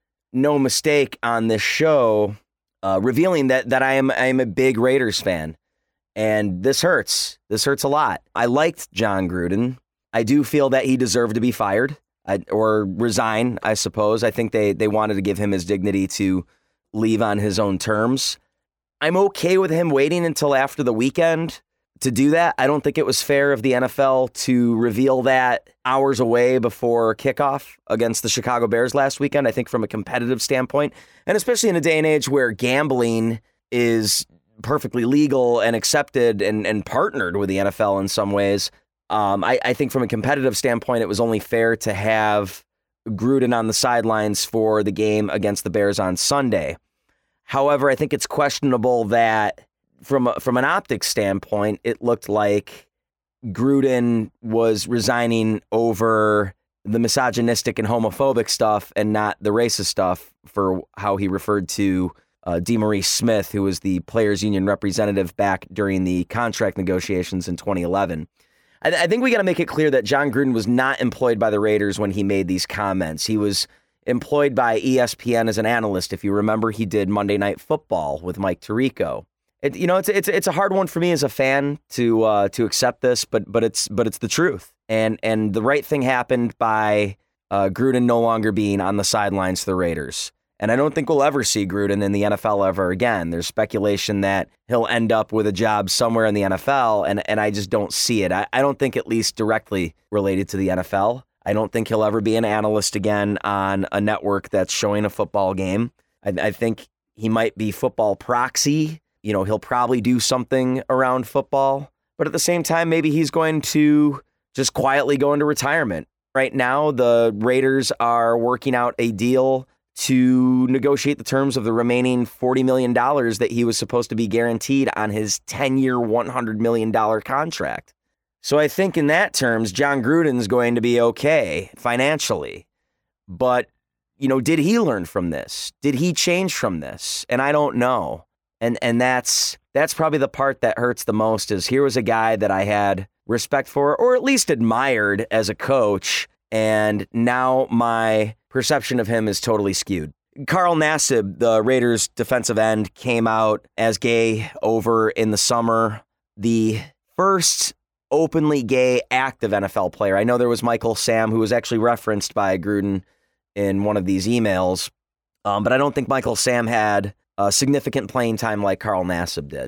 no mistake on this show uh, revealing that that I am I am a big Raiders fan. And this hurts. This hurts a lot. I liked John Gruden. I do feel that he deserved to be fired I, or resign, I suppose. I think they, they wanted to give him his dignity to leave on his own terms. I'm okay with him waiting until after the weekend to do that. I don't think it was fair of the N F L to reveal that hours away before kickoff against the Chicago Bears last weekend. I think from a competitive standpoint, and especially in a day and age where gambling is perfectly legal and accepted and, and partnered with the N F L in some ways. Um, I, I think from a competitive standpoint, it was only fair to have Gruden on the sidelines for the game against the Bears on Sunday. However, I think it's questionable that from a, from an optics standpoint, it looked like Gruden was resigning over the misogynistic and homophobic stuff and not the racist stuff for how he referred to uh, DeMaurice Smith, who was the players union representative back during the contract negotiations in twenty eleven. I, th- I think we got to make it clear that Jon Gruden was not employed by the Raiders when he made these comments. He was employed by E S P N as an analyst. If you remember, he did Monday Night Football with Mike Tirico. It, you know, it's it's it's a hard one for me as a fan to uh, to accept this, but but it's but it's the truth. And and the right thing happened by uh, Gruden no longer being on the sidelines to the Raiders. And I don't think we'll ever see Gruden in the N F L ever again. There's speculation that he'll end up with a job somewhere in the N F L, and and I just don't see it. I, I don't think at least directly related to the N F L. I don't think he'll ever be an analyst again on a network that's showing a football game. I, I think he might be football proxy. You know, he'll probably do something around football. But at the same time, maybe he's going to just quietly go into retirement. Right now, the Raiders are working out a deal to negotiate the terms of the remaining forty million dollars that he was supposed to be guaranteed on his ten-year, one hundred million dollars contract. So I think in that terms, Jon Gruden's going to be okay financially. But, you know, did he learn from this? Did he change from this? And I don't know. And and that's that's probably the part that hurts the most, is here was a guy that I had respect for, or at least admired as a coach, and now my perception of him is totally skewed. Carl Nassib, the Raiders defensive end, came out as gay over in the summer. The first openly gay active N F L player. I know there was Michael Sam, who was actually referenced by Gruden in one of these emails, um, but I don't think Michael Sam had uh, significant playing time like Carl Nassib did.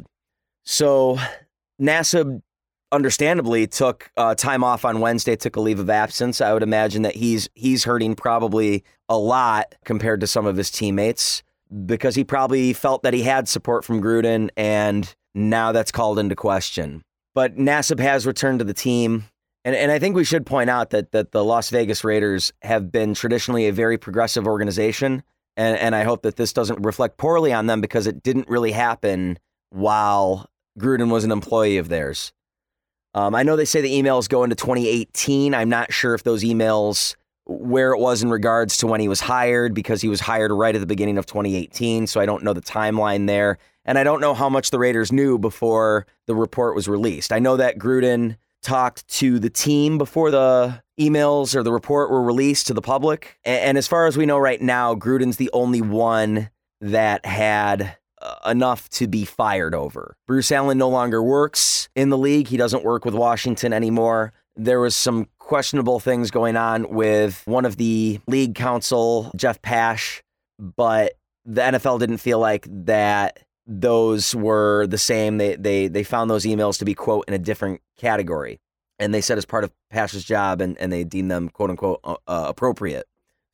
So Nassib understandably took uh, time off on Wednesday, took a leave of absence. I would imagine that he's he's hurting probably a lot compared to some of his teammates, because he probably felt that he had support from Gruden, and now that's called into question. But Nassib has returned to the team, and, and I think we should point out that that the Las Vegas Raiders have been traditionally a very progressive organization, and, and I hope that this doesn't reflect poorly on them, because it didn't really happen while Gruden was an employee of theirs. Um, I know they say the emails go into twenty eighteen. I'm not sure if those emails, where it was in regards to when he was hired, because he was hired right at the beginning of twenty eighteen, so I don't know the timeline there. And I don't know how much the Raiders knew before the report was released. I know that Gruden talked to the team before the emails or the report were released to the public. And, and as far as we know right now, Gruden's the only one that had uh, enough to be fired over. Bruce Allen no longer works in the league. He doesn't work with Washington anymore. There was some questionable things going on with one of the league counsel, Jeff Pash, but the N F L didn't feel like that those were the same. They they they found those emails to be, quote, in a different category. And they said as part of Pash's job, and, and they deemed them, quote unquote, uh, appropriate.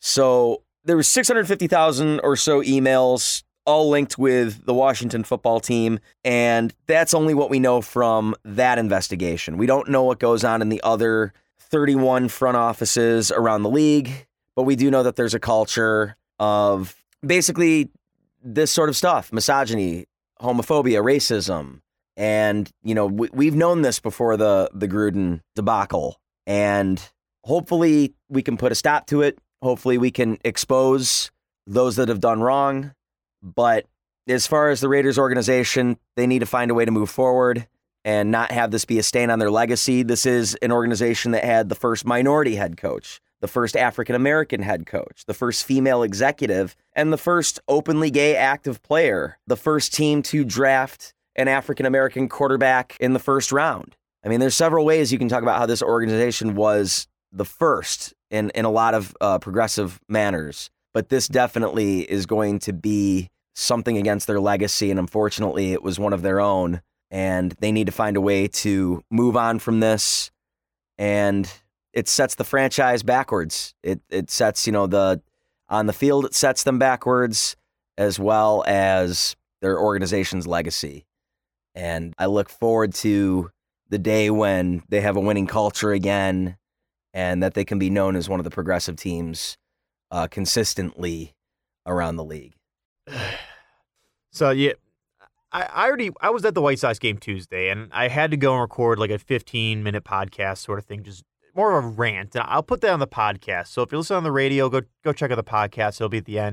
So there was six hundred fifty thousand or so emails, all linked with the Washington football team. And that's only what we know from that investigation. We don't know what goes on in the other thirty-one front offices around the league, but we do know that there's a culture of basically this sort of stuff: misogyny, homophobia, racism. And, you know, we, we've known this before the, the Gruden debacle, and hopefully we can put a stop to it. Hopefully we can expose those that have done wrong. But as far as the Raiders organization, they need to find a way to move forward and not have this be a stain on their legacy. This is an organization that had the first minority head coach, the first African-American head coach, the first female executive, and the first openly gay active player, the first team to draft an African-American quarterback in the first round. I mean, there's several ways you can talk about how this organization was the first in, in a lot of uh, progressive manners, but this definitely is going to be something against their legacy, and unfortunately, it was one of their own, and they need to find a way to move on from this, and it sets the franchise backwards. It it sets, you know, the on the field, it sets them backwards, as well as their organization's legacy. And I look forward to the day when they have a winning culture again, and that they can be known as one of the progressive teams uh, consistently around the league. So, yeah, I, I already I was at the White Sox game Tuesday, and I had to go and record like a fifteen-minute podcast sort of thing, just more of a rant. And I'll put that on the podcast. So if you're listening on the radio, go go check out the podcast. It'll be at the end.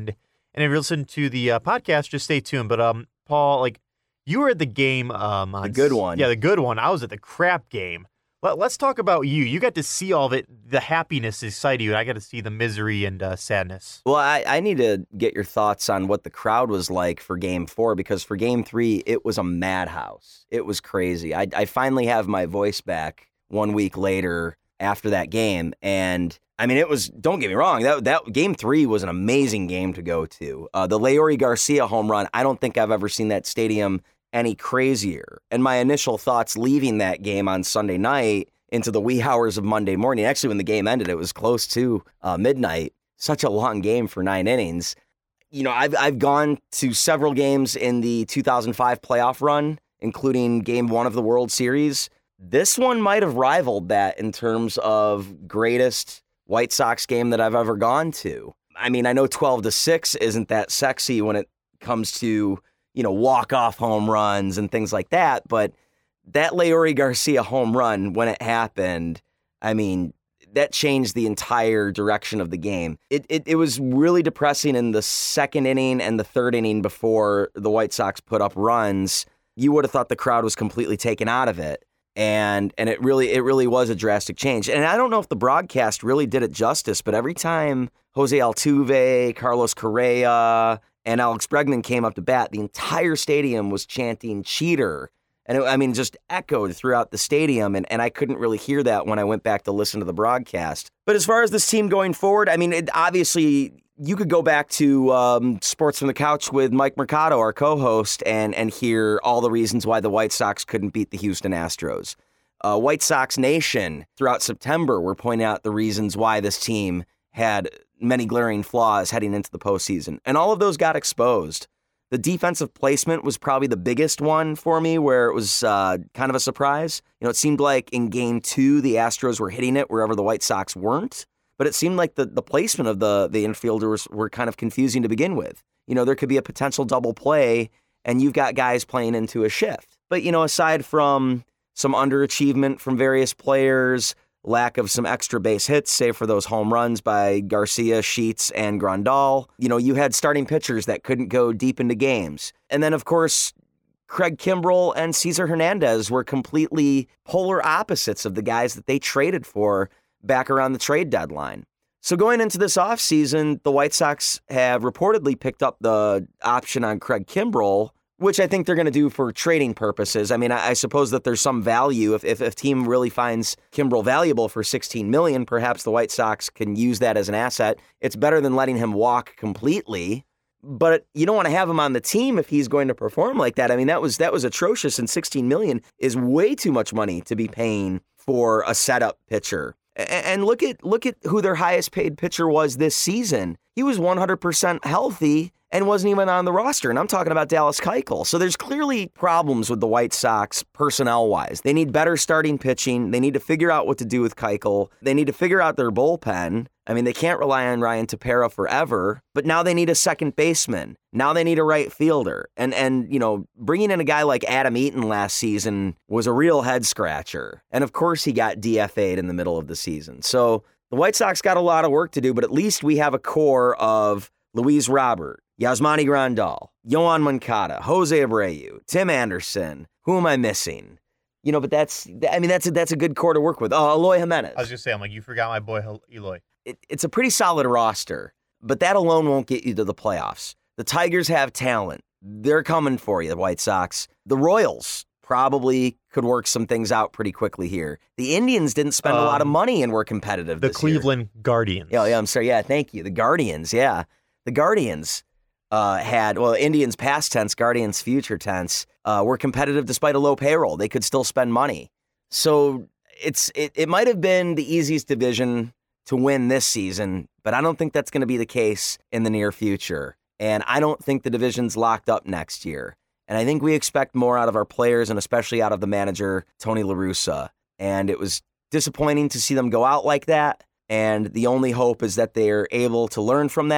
And if you listen to the uh, podcast, just stay tuned. But um, Paul, like you were at the game, um, on the good one. Yeah, the good one. I was at the crap game. Let, let's talk about you. You got to see all of it. The happiness inside you, and I got to see the misery and uh, sadness. Well, I, I need to get your thoughts on what the crowd was like for Game Four, because for Game Three, it was a madhouse. It was crazy. I, I finally have my voice back one week later after that game, and I mean, it was, don't get me wrong, that that Game Three was an amazing game to go to. Uh, the Leury Garcia home run, I don't think I've ever seen that stadium any crazier. And my initial thoughts leaving that game on Sunday night into the wee hours of Monday morning, actually when the game ended, it was close to uh, midnight. Such a long game for nine innings. You know, I've I've gone to several games in the two thousand five playoff run, including Game One of the World Series. This one might have rivaled that in terms of greatest White Sox game that I've ever gone to. I mean, I know twelve to six isn't that sexy when it comes to, you know, walk-off home runs and things like that, but that Leury Garcia home run, when it happened, I mean, that changed the entire direction of the game. It, it it was really depressing in the second inning and the third inning before the White Sox put up runs. You would have thought the crowd was completely taken out of it. And and it really it really was a drastic change. And I don't know if the broadcast really did it justice, but every time Jose Altuve, Carlos Correa, and Alex Bregman came up to bat, the entire stadium was chanting cheater. And it, I mean, just echoed throughout the stadium. And, and I couldn't really hear that when I went back to listen to the broadcast. But as far as this team going forward, I mean, it, obviously, you could go back to um, Sports from the Couch with Mike Mercado, our co-host, and and hear all the reasons why the White Sox couldn't beat the Houston Astros. Uh, White Sox Nation, throughout September, were pointing out the reasons why this team had many glaring flaws heading into the postseason. And all of those got exposed. The defensive placement was probably the biggest one for me, where it was uh, kind of a surprise. You know, it seemed like in Game Two, the Astros were hitting it wherever the White Sox weren't. But it seemed like the, the placement of the, the infielders were kind of confusing to begin with. You know, there could be a potential double play, and you've got guys playing into a shift. But, you know, aside from some underachievement from various players, lack of some extra base hits, save for those home runs by Garcia, Sheets, and Grandal, you know, you had starting pitchers that couldn't go deep into games. And then, of course, Craig Kimbrel and Cesar Hernandez were completely polar opposites of the guys that they traded for back around the trade deadline. So going into this offseason, the White Sox have reportedly picked up the option on Craig Kimbrel, which I think they're going to do for trading purposes. I mean, I, I suppose that there's some value. If, if if a team really finds Kimbrel valuable for sixteen million dollars, perhaps the White Sox can use that as an asset. It's better than letting him walk completely. But you don't want to have him on the team if he's going to perform like that. I mean, that was that was atrocious, and sixteen million dollars is way too much money to be paying for a setup pitcher. And look at look at who their highest paid pitcher was this season. He was one hundred percent healthy and wasn't even on the roster. And I'm talking about Dallas Keuchel. So there's clearly problems with the White Sox personnel-wise. They need better starting pitching. They need to figure out what to do with Keuchel. They need to figure out their bullpen. I mean, they can't rely on Ryan Tepera forever, but now they need a second baseman. Now they need a right fielder. And, and you know, bringing in a guy like Adam Eaton last season was a real head-scratcher. And, of course, he got D F A'd in the middle of the season. So the White Sox got a lot of work to do, but at least we have a core of Luis Robert, Yasmani Grandal, Yoan Moncada, Jose Abreu, Tim Anderson. Who am I missing? You know, but that's, I mean, that's a, that's a good core to work with. Oh, Eloy Jimenez. I was just saying, I'm like, you forgot my boy Eloy. It, it's a pretty solid roster, but that alone won't get you to the playoffs. The Tigers have talent. They're coming for you, the White Sox. The Royals probably could work some things out pretty quickly here. The Indians didn't spend um, a lot of money and were competitive The this Cleveland year. Guardians. Yeah, yeah, I'm sorry. Yeah, thank you. The Guardians, yeah. The Guardians uh, had, well, Indians past tense, Guardians future tense, uh, were competitive despite a low payroll. They could still spend money. So it's it, it might have been the easiest division to win this season, but I don't think that's going to be the case in the near future. And I don't think the division's locked up next year. And I think we expect more out of our players and especially out of the manager, Tony La Russa. And it was disappointing to see them go out like that. And the only hope is that they're able to learn from that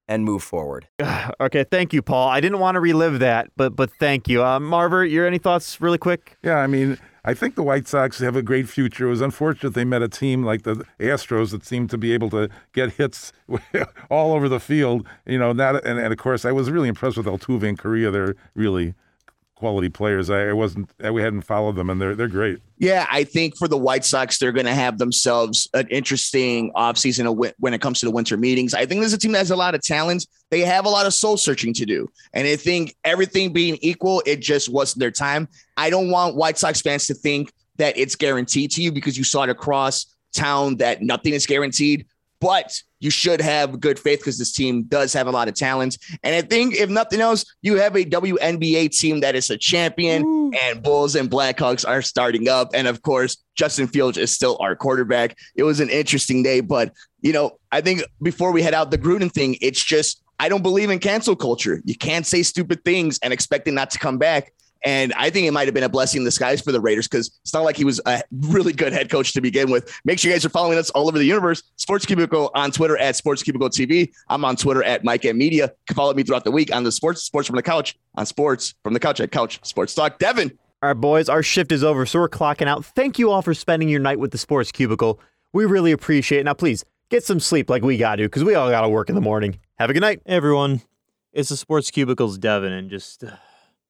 and move forward. Okay, thank you, Paul. I didn't want to relive that, but but thank you. Uh, Marver, your any thoughts really quick? Yeah, I mean, I think the White Sox have a great future. It was unfortunate they met a team like the Astros that seemed to be able to get hits all over the field. You know, that, and, and of course, I was really impressed with Altuve and Correa. They're really quality players. I, I wasn't, we hadn't followed them, and they're they're great. Yeah, I think for the White Sox, they're going to have themselves an interesting offseason when it comes to the winter meetings. I think this is a team that has a lot of talent. They have a lot of soul searching to do. And I think everything being equal, it just wasn't their time. I don't want White Sox fans to think that it's guaranteed to you because you saw it across town that nothing is guaranteed. But you should have good faith because this team does have a lot of talent. And I think if nothing else, you have a W N B A team that is a champion. Ooh. And Bulls and Blackhawks are starting up. And of course, Justin Fields is still our quarterback. It was an interesting day, but you know, I think before we head out the Gruden thing, it's just, I don't believe in cancel culture. You can't say stupid things and expect it not to come back. And I think it might have been a blessing in disguise for the Raiders because it's not like he was a really good head coach to begin with. Make sure you guys are following us all over the universe. Sports Cubicle on Twitter at Sports Cubicle T V. I'm on Twitter at Mike M Media. You can follow me throughout the week on the Sports Sports from the Couch on Sports from the Couch at Couch Sports Talk. Devin. All right, boys, our shift is over, so we're clocking out. Thank you all for spending your night with the Sports Cubicle. We really appreciate it. Now, please get some sleep like we got to because we all got to work in the morning. Have a good night. Hey, everyone. It's the Sports Cubicle's Devin, and just... Uh...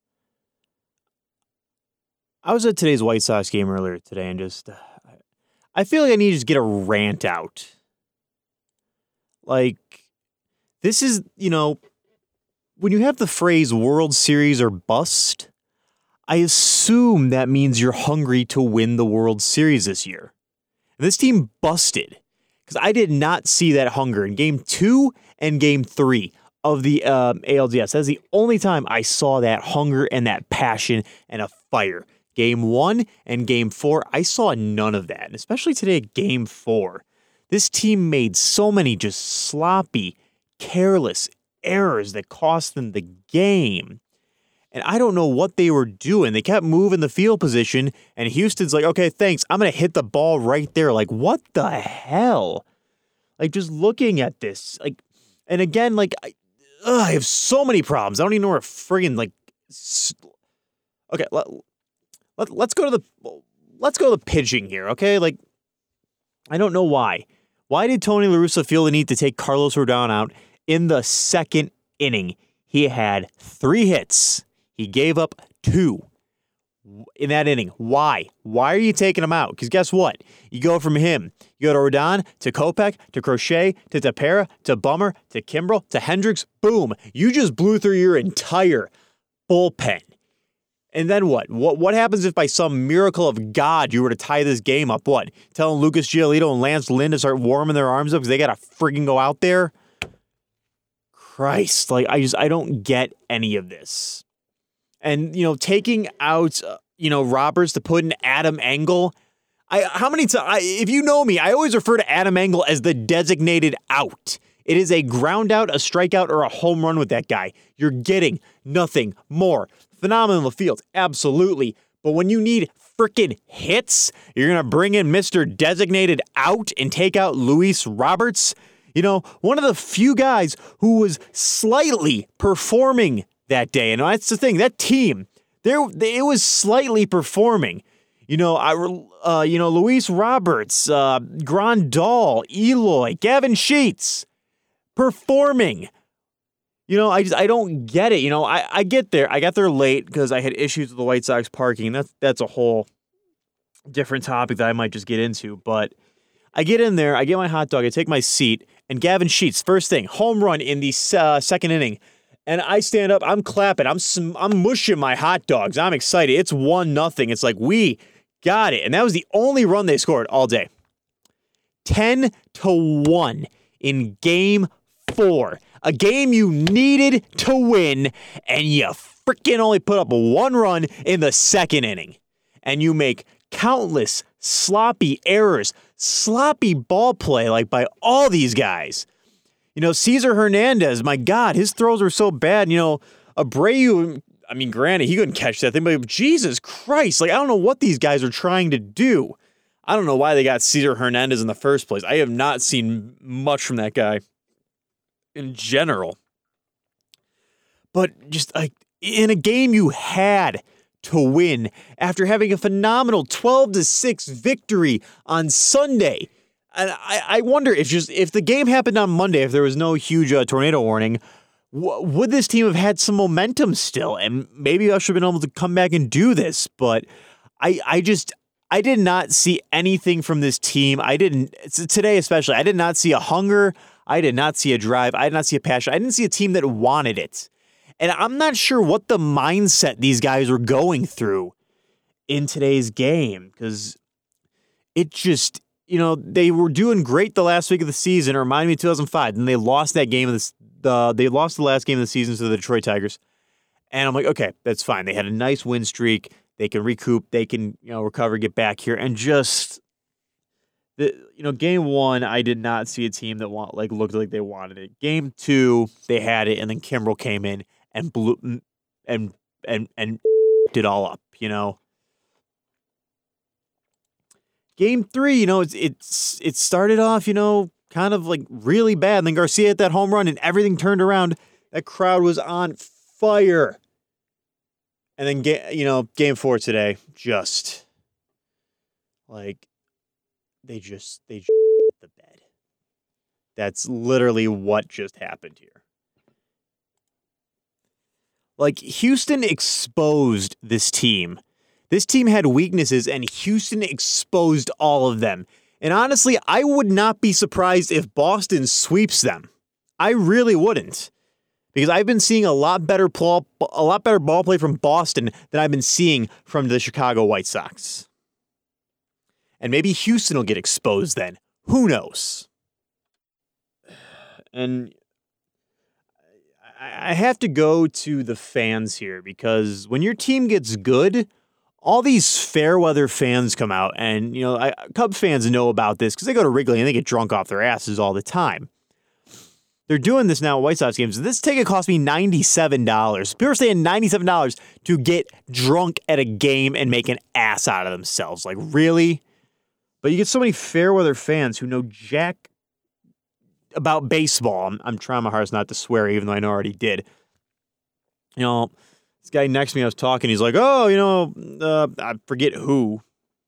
I was at today's White Sox game earlier today, and just, uh, I feel like I need to just get a rant out. Like, this is, you know, when you have the phrase World Series or bust, I assume that means you're hungry to win the World Series this year. And this team busted, because I did not see that hunger in game two and game three of the um, A L D S. That's the only time I saw that hunger and that passion and a fire. Game one and game four, I saw none of that. And especially today, game four. This team made so many just sloppy, careless errors that cost them the game. And I don't know what they were doing. They kept moving the field position, and Houston's like, okay, thanks. I'm going to hit the ball right there. Like, what the hell? Like, just looking at this. Like, and again, like, I, ugh, I have so many problems. I don't even know where friggin', like, okay, let, let, let's go to the, let's go to the pitching here, okay? Like, I don't know why. Why did Tony La Russa feel the need to take Carlos Rodon out in the second inning? He had three hits. He gave up two in that inning. Why? Why are you taking him out? Because guess what? You go from him. You go to Rodon, to Kopech, to Crochet, to Tepera, to Bummer, to Kimbrel, to Hendricks. Boom. You just blew through your entire bullpen. And then what? What what happens if by some miracle of God you were to tie this game up? What? Telling Lucas Giolito and Lance Lynn to start warming their arms up because they got to friggin' go out there? Christ. Like, I just, I don't get any of this. And, you know, taking out, uh, you know, Roberts to put in Adam Engel. I how many times, if you know me, I always refer to Adam Engel as the designated out. It is a ground out, a strikeout, or a home run with that guy. You're getting nothing more. Phenomenal field, absolutely. But when you need frickin' hits, you're going to bring in Mister Designated Out and take out Luis Roberts. You know, one of the few guys who was slightly performing that day. And that's the thing, that team, there it was slightly performing. You know, I, uh, you know, Luis Roberts, uh, Grandal, Eloy, Gavin Sheets, performing. You know, I just, I don't get it. You know, I, I get there. I got there late because I had issues with the White Sox parking. That's, that's a whole different topic that I might just get into. But I get in there, I get my hot dog, I take my seat, and Gavin Sheets, first thing, home run in the uh, second inning. And I stand up, I'm clapping, I'm sm- I'm mushing my hot dogs. I'm excited. It's one nothing. It's like, we got it. And that was the only run they scored all day. ten to one in game four. A game you needed to win, and you freaking only put up one run in the second inning. And you make countless sloppy errors, sloppy ball play like by all these guys. You know, Cesar Hernandez, my God, his throws were so bad. You know, Abreu, I mean, granted, he couldn't catch that thing, but Jesus Christ, like, I don't know what these guys are trying to do. I don't know why they got Cesar Hernandez in the first place. I have not seen much from that guy. in general. But just like in a game you had to win after having a phenomenal twelve to six victory on Sunday. And I, I wonder if just if the game happened on Monday, if there was no huge uh, tornado warning, w- would this team have had some momentum still? And maybe I should have been able to come back and do this. But I, I just, I did not see anything from this team. I didn't, today especially, I did not see a hunger. I did not see a drive. I did not see a passion. I didn't see a team that wanted it. And I'm not sure what the mindset these guys were going through in today's game, because it just, you know, they were doing great the last week of the season. It reminded me of two thousand five. Then they lost that game of this, the they lost the last game of the season to the Detroit Tigers. And I'm like, okay, that's fine. They had a nice win streak. They can recoup. They can, you know, recover, get back here, and just the, you know, game one, I did not see a team that want like looked like they wanted it. Game two, they had it, and then Kimbrel came in and blew and and and did all up, you know. Game three, you know, it's it's it started off, you know, kind of like really bad. And then Garcia hit that home run and everything turned around. That crowd was on fire. And then, ga- you know, game four today, just like they just they just hit the bed. That's literally what just happened here. Like, Houston exposed this team. This team had weaknesses, and Houston exposed all of them. And honestly, I would not be surprised if Boston sweeps them. I really wouldn't, because I've been seeing a lot better ball, a lot better ball play from Boston than I've been seeing from the Chicago White Sox. And maybe Houston will get exposed then. Who knows? And I have to go to the fans here, because when your team gets good, all these fair weather fans come out, and, you know, I, Cub fans know about this because they go to Wrigley and they get drunk off their asses all the time. They're doing this now at White Sox games. This ticket cost me ninety-seven dollars. People are saying ninety-seven dollars to get drunk at a game and make an ass out of themselves. Like, really? But you get so many fair weather fans who know jack about baseball. I'm, I'm trying my hardest not to swear, even though I know I already did. You know, this guy next to me, I was talking, he's like, oh, you know, uh, I forget who.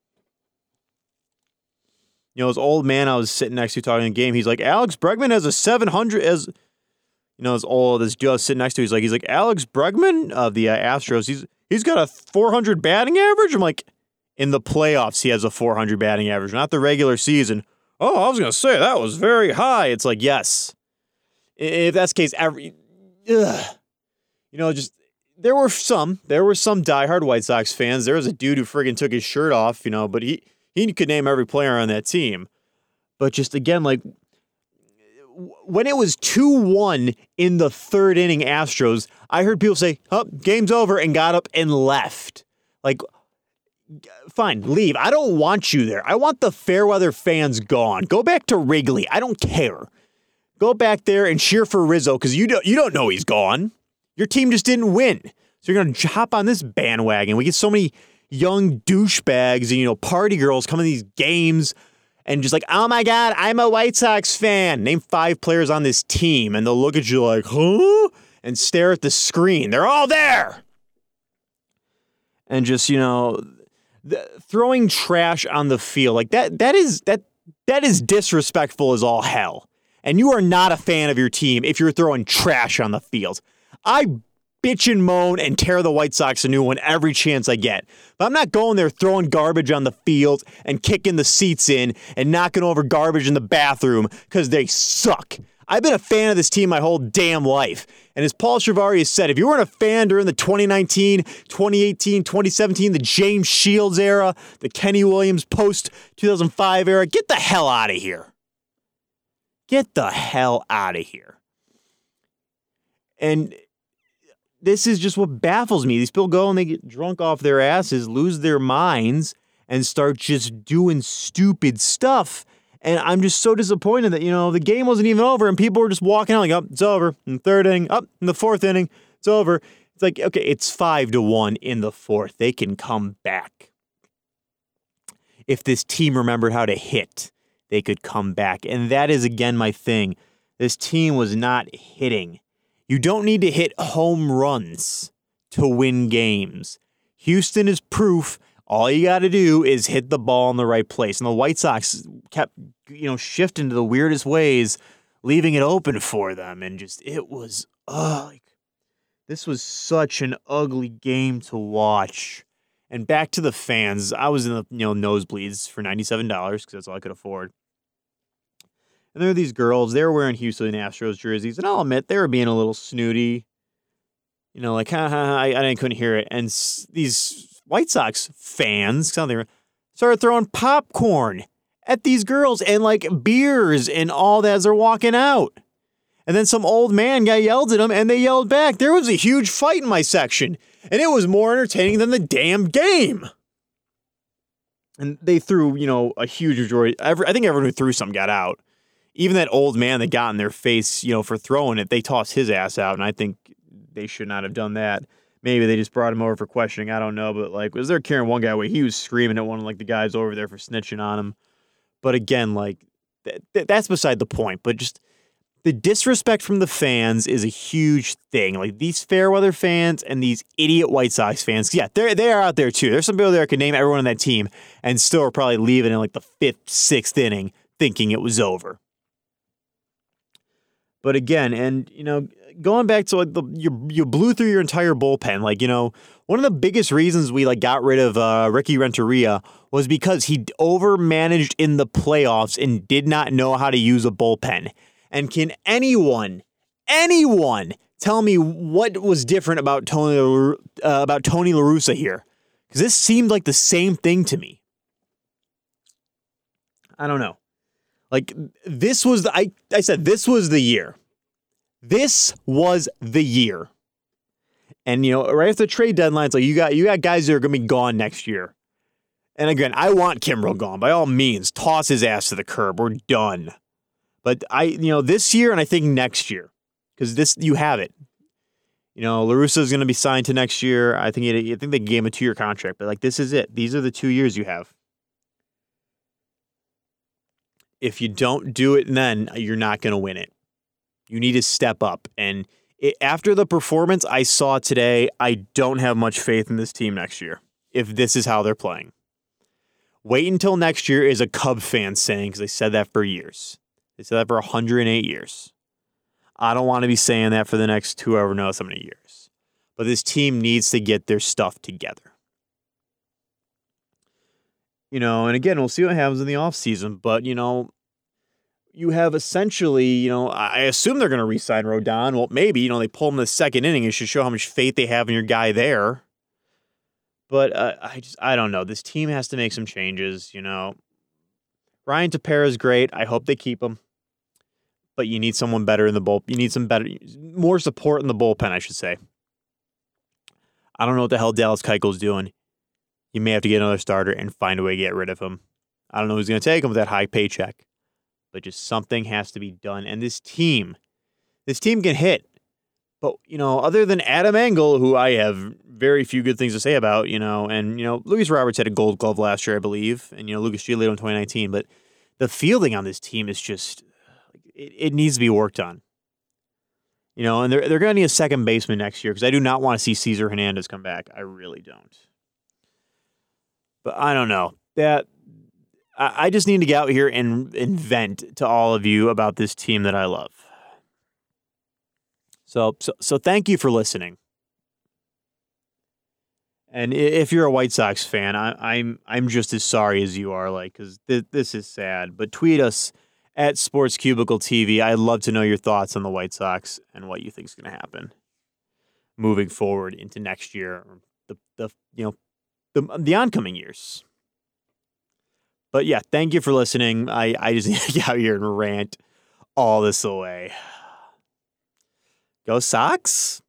You know, this old man I was sitting next to talking in the game, he's like, Alex Bregman has a seven hundred, as, you know, this old, this dude I was sitting next to, he's like, he's like, Alex Bregman of the uh, Astros, he's he's got a four hundred batting average? I'm like, in the playoffs, he has a four hundred batting average, not the regular season. Oh, I was going to say, that was very high. It's like, yes. If that's the case, every, ugh. You know, just, there were some, there were some diehard White Sox fans. There was a dude who friggin' took his shirt off, you know, but he, he could name every player on that team. But just, again, like, when it was two one in the third inning Astros, I heard people say, oh, game's over, and got up and left. Like, fine, leave. I don't want you there. I want the Fairweather fans gone. Go back to Wrigley. I don't care. Go back there and cheer for Rizzo, because you don't, you don't know he's gone. Your team just didn't win. So you're going to hop on this bandwagon. We get so many young douchebags and, you know, party girls coming to these games and just like, oh my God, I'm a White Sox fan. Name five players on this team. And they'll look at you like, huh? And stare at the screen. They're all there. And just, you know, the, throwing trash on the field, like that, that is, that, that is disrespectful as all hell. And you are not a fan of your team if you're throwing trash on the field. I bitch and moan and tear the White Sox a new one every chance I get. But I'm not going there throwing garbage on the field and kicking the seats in and knocking over garbage in the bathroom because they suck. I've been a fan of this team my whole damn life. And as Paul Chiavari has said, if you weren't a fan during the twenty nineteen, twenty eighteen, twenty seventeen, the James Shields era, the Kenny Williams post two thousand five era, get the hell out of here. Get the hell out of here. And this is just what baffles me. These people go and they get drunk off their asses, lose their minds, and start just doing stupid stuff. And I'm just so disappointed that, you know, the game wasn't even over and people were just walking out like, oh, it's over. In the third inning, up oh, in the fourth inning, it's over. It's like, okay, it's five to one in the fourth. They can come back. If this team remembered how to hit, they could come back. And that is, again, my thing. This team was not hitting. You don't need to hit home runs to win games. Houston is proof. All you got to do is hit the ball in the right place. And the White Sox kept, you know, shifting to the weirdest ways, leaving it open for them. And just, it was, uh, like, this was such an ugly game to watch. And back to the fans. I was in the, you know, nosebleeds for ninety-seven dollars because that's all I could afford. And there were these girls. They were wearing Houston Astros jerseys. And I'll admit, they were being a little snooty. You know, like, ha, ha, ha, I, I couldn't hear it. And s- these White Sox fans, they were, started throwing popcorn at these girls and, like, beers and all that as they're walking out. And then some old man guy yelled at them, and they yelled back. There was a huge fight in my section. And it was more entertaining than the damn game. And they threw, you know, a huge majority. Every, I think everyone who threw some got out. Even that old man that got in their face, you know, for throwing it, they tossed his ass out, and I think they should not have done that. Maybe they just brought him over for questioning. I don't know, but, like, was there carrying one guy away? He was screaming at one of, like, the guys over there for snitching on him. But again, like, th- th- that's beside the point. But just the disrespect from the fans is a huge thing. Like, these Fairweather fans and these idiot White Sox fans, yeah, they're, they are out there, too. There's some people there that could name everyone on that team and still are probably leaving in, like, the fifth, sixth inning thinking it was over. But again, and, you know, going back to, like, the you, you blew through your entire bullpen. Like, you know, one of the biggest reasons we, like, got rid of uh, Ricky Renteria was because he overmanaged in the playoffs and did not know how to use a bullpen. And can anyone, anyone tell me what was different about Tony uh, about Tony La Russa here? Because this seemed like the same thing to me. I don't know. Like, this was, the, I, I said, this was the year. This was the year. And, you know, right after the trade deadlines, like, you got you got guys that are going to be gone next year. And again, I want Kimbrel gone. By all means, toss his ass to the curb. We're done. But I, you know, this year and I think next year, because this, you have it. You know, La Russa is going to be signed to next year. I think it, I think they gave him a two-year contract, but, like, this is it. These are the two years you have. If you don't do it then, you're not going to win it. You need to step up. And it, after the performance I saw today, I don't have much faith in this team next year, if this is how they're playing. Wait until next year is a Cub fan saying, because they said that for years. They said that for one hundred eight years. I don't want to be saying that for the next whoever knows how many years. But this team needs to get their stuff together. You know, and again, we'll see what happens in the offseason. But, you know, you have essentially, you know, I assume they're going to re-sign Rodon. Well, maybe, you know, they pull him in the second inning. It should show how much faith they have in your guy there. But uh, I just, I don't know. This team has to make some changes, you know. Ryan Tepera is great. I hope they keep him. But you need someone better in the bullpen. You need some better, more support in the bullpen, I should say. I don't know what the hell Dallas Keuchel's doing. You may have to get another starter and find a way to get rid of him. I don't know who's going to take him with that high paycheck. But just something has to be done. And this team, this team can hit. But, you know, other than Adam Engel, who I have very few good things to say about, you know, and, you know, Luis Roberts had a gold glove last year, I believe. And, you know, Lucas Giolito in twenty nineteen. But the fielding on this team is just, it, it needs to be worked on. You know, and they're, they're going to need a second baseman next year because I do not want to see Cesar Hernandez come back. I really don't. But I don't know. That I, I just need to get out here and, and vent to all of you about this team that I love. So, so, so thank you for listening. And if you're a White Sox fan, I, I'm I'm just as sorry as you are, like, because th- this is sad. But tweet us at Sports Cubicle T V. I'd love to know your thoughts on the White Sox and what you think is going to happen moving forward into next year, or the the you know the the oncoming years. But yeah, thank you for listening. I I just need to get out here and rant all this away. Go Sox!